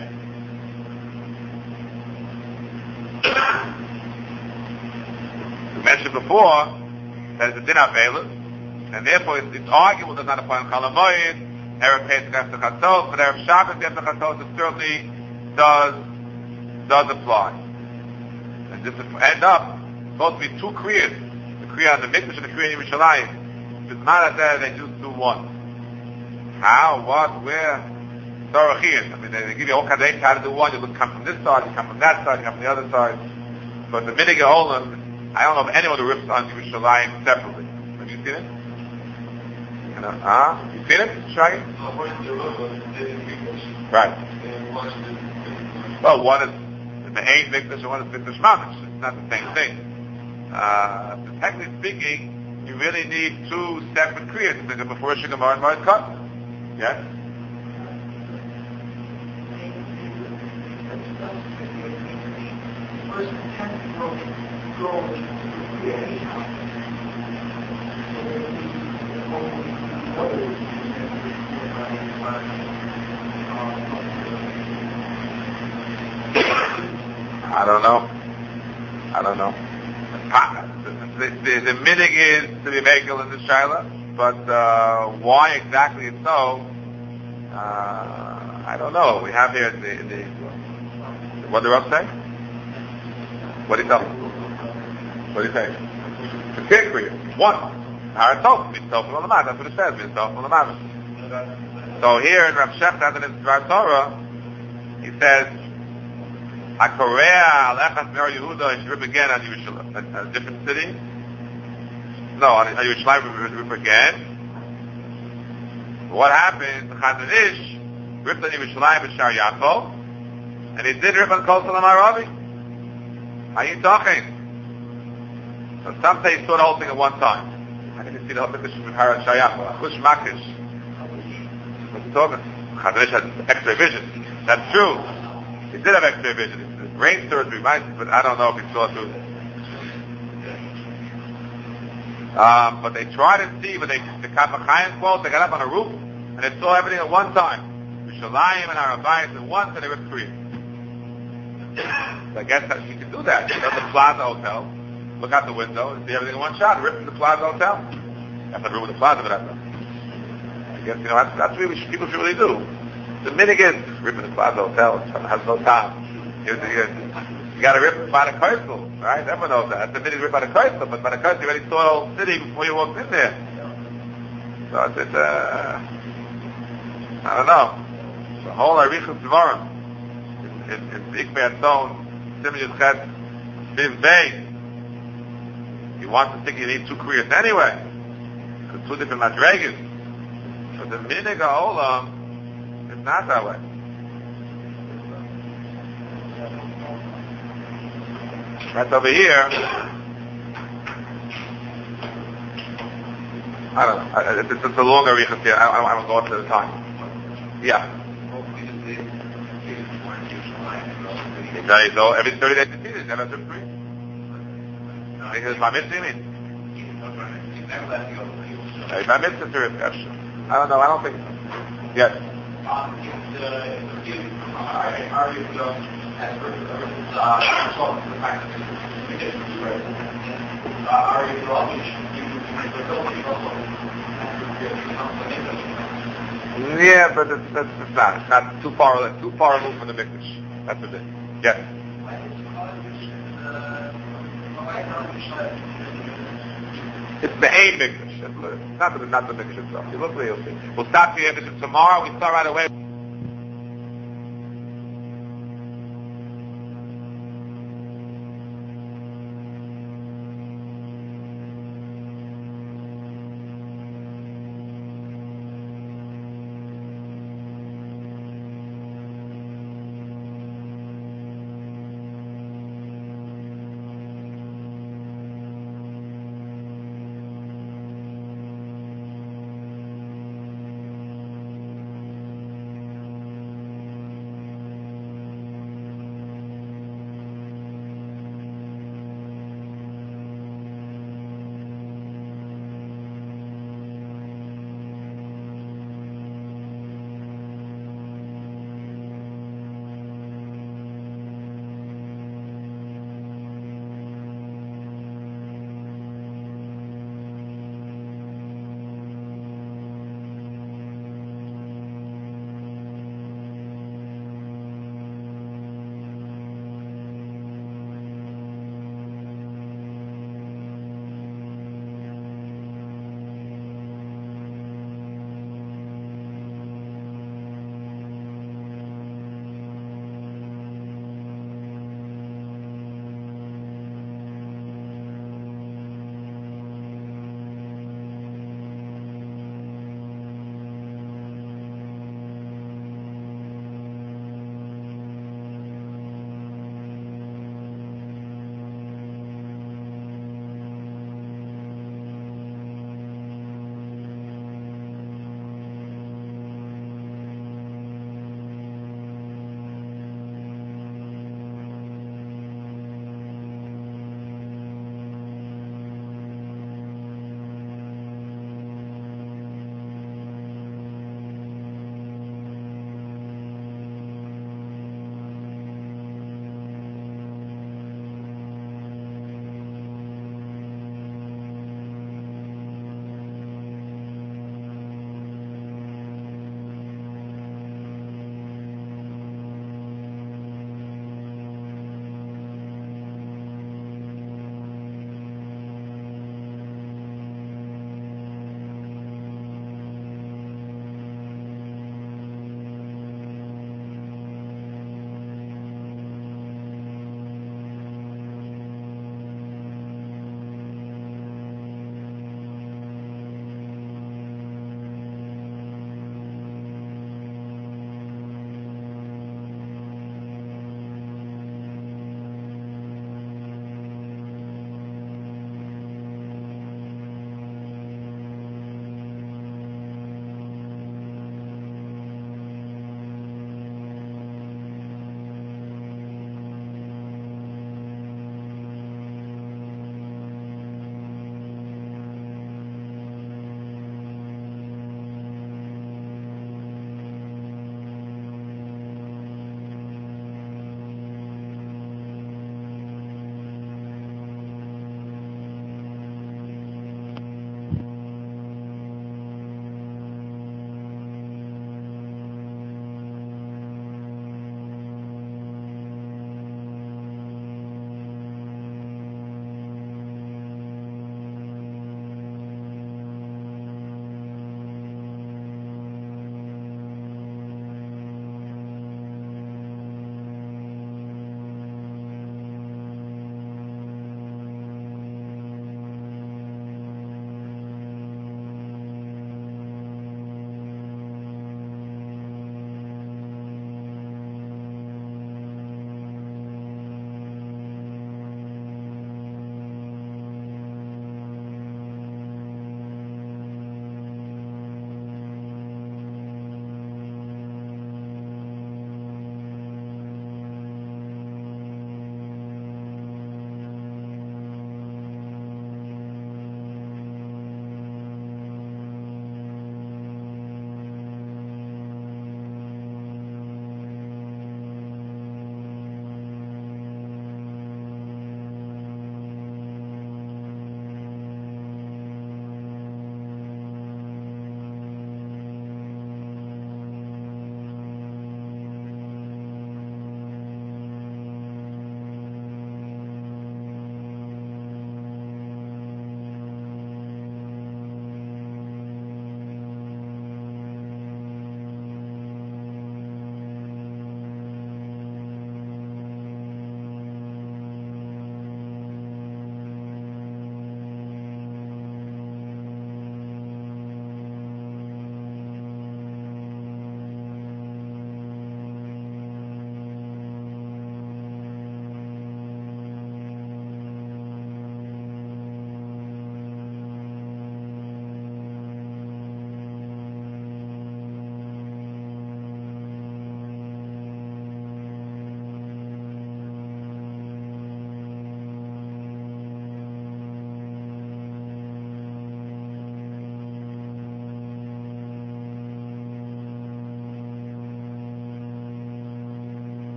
Mentioned before that it's a din aveilus, and therefore it's, it's arguable does not apply on Chol HaMoed, Erev Pesach after Chatzos, but Erev Shabbos after Chatzos it certainly does does apply. And this will end up supposed to be two kriyas, the kriya on the Mikdash and the kriya in Yerushalayim. If it's not there, they just do one. How? What? Where? Sorachiyas. I mean, they, they give you all kinds of how to do one. You look, come from this side, you come from that side, you come from the other side. But the Minig Olam, I don't know of anyone who rips on Yerushalayim separately. Have you seen it? You know, huh? You seen it, Shaggy? Right. Well, one is the Ein Mikdash and one is Mikdash Mamish. It's not the same thing. Uh, so technically speaking, you really need two separate kriyas to think of before Shigamar and Ma'at Kat. Yes? I don't know. I don't know. The, the, the minig is to be megal in the shaila, but uh, why exactly it's so, uh, I don't know. We have here the, the what did the Rav say? What did he tell me? What did he say? The kid creator. One. Haratov. Mitzvah on the mat. That's what it says. Mitzvah on the mat. So here in Rav Shech, in his Dvar Torah, he says, HaKorea Alechat Mer Yehuda, he should rip again on Yerushalayim, a, a different city. No, on, on Yerushalayim, rip, rip again. What happened? The Chazon Ish ripped on Yerushalayim and Shar Yaakov, and he did rip on Kol Salam Arabi. How are you talking? So some say he saw the whole thing at one time. I didn't see the whole Mikdash with Har Shar Yaakov. Achush Makish. What's he talking? Chazon Ish had extra vision. That's true. He did have extra vision. Rain surgery, right? But I don't know if he saw through this. Um, but they tried to see, but they, the Kapachayim quote, they got up on a roof, and they saw everything at one time. Yerushalayim and Arabayim at once, and they ripped three. So I guess that you can do that. You go to the Plaza Hotel, look out the window, and see everything in one shot, rip the Plaza Hotel. That's the room with the Plaza, but I guess, you know, that's, that's really what people should really do. The minig is ripping the Plaza Hotel, it has no time. You, you, you got to rip by the coastal, right? Everyone knows that. That's the minute you rip by the coastal, but by the coastal you already saw the whole city before you walked in there. So I said, uh, I don't know. The whole Arichas Dvarim in in Ikmei Atzon, Siman Yudchet, Biv Bey. He wants to think you need two careers anyway. Because two different madregas. But the minig ha'olam is not that way. That's over here. I don't know. I, it's, it's a long arichas here. I, I, I don't go up to the time. Yeah. Okay, so every thirty days it's needed. Never took three. Because my mitzvah, you mean? If my mitzvah to rip, yes. I don't know. I don't think so. Yes. Yeah, but it's, that's it's not. It's not too far. Too far removed from the mikdash. That's the thing. Yes. It's the aim mikdash. It's not the not the mikdash itself. You look where you'll see. We'll stop here. Tomorrow we start right away.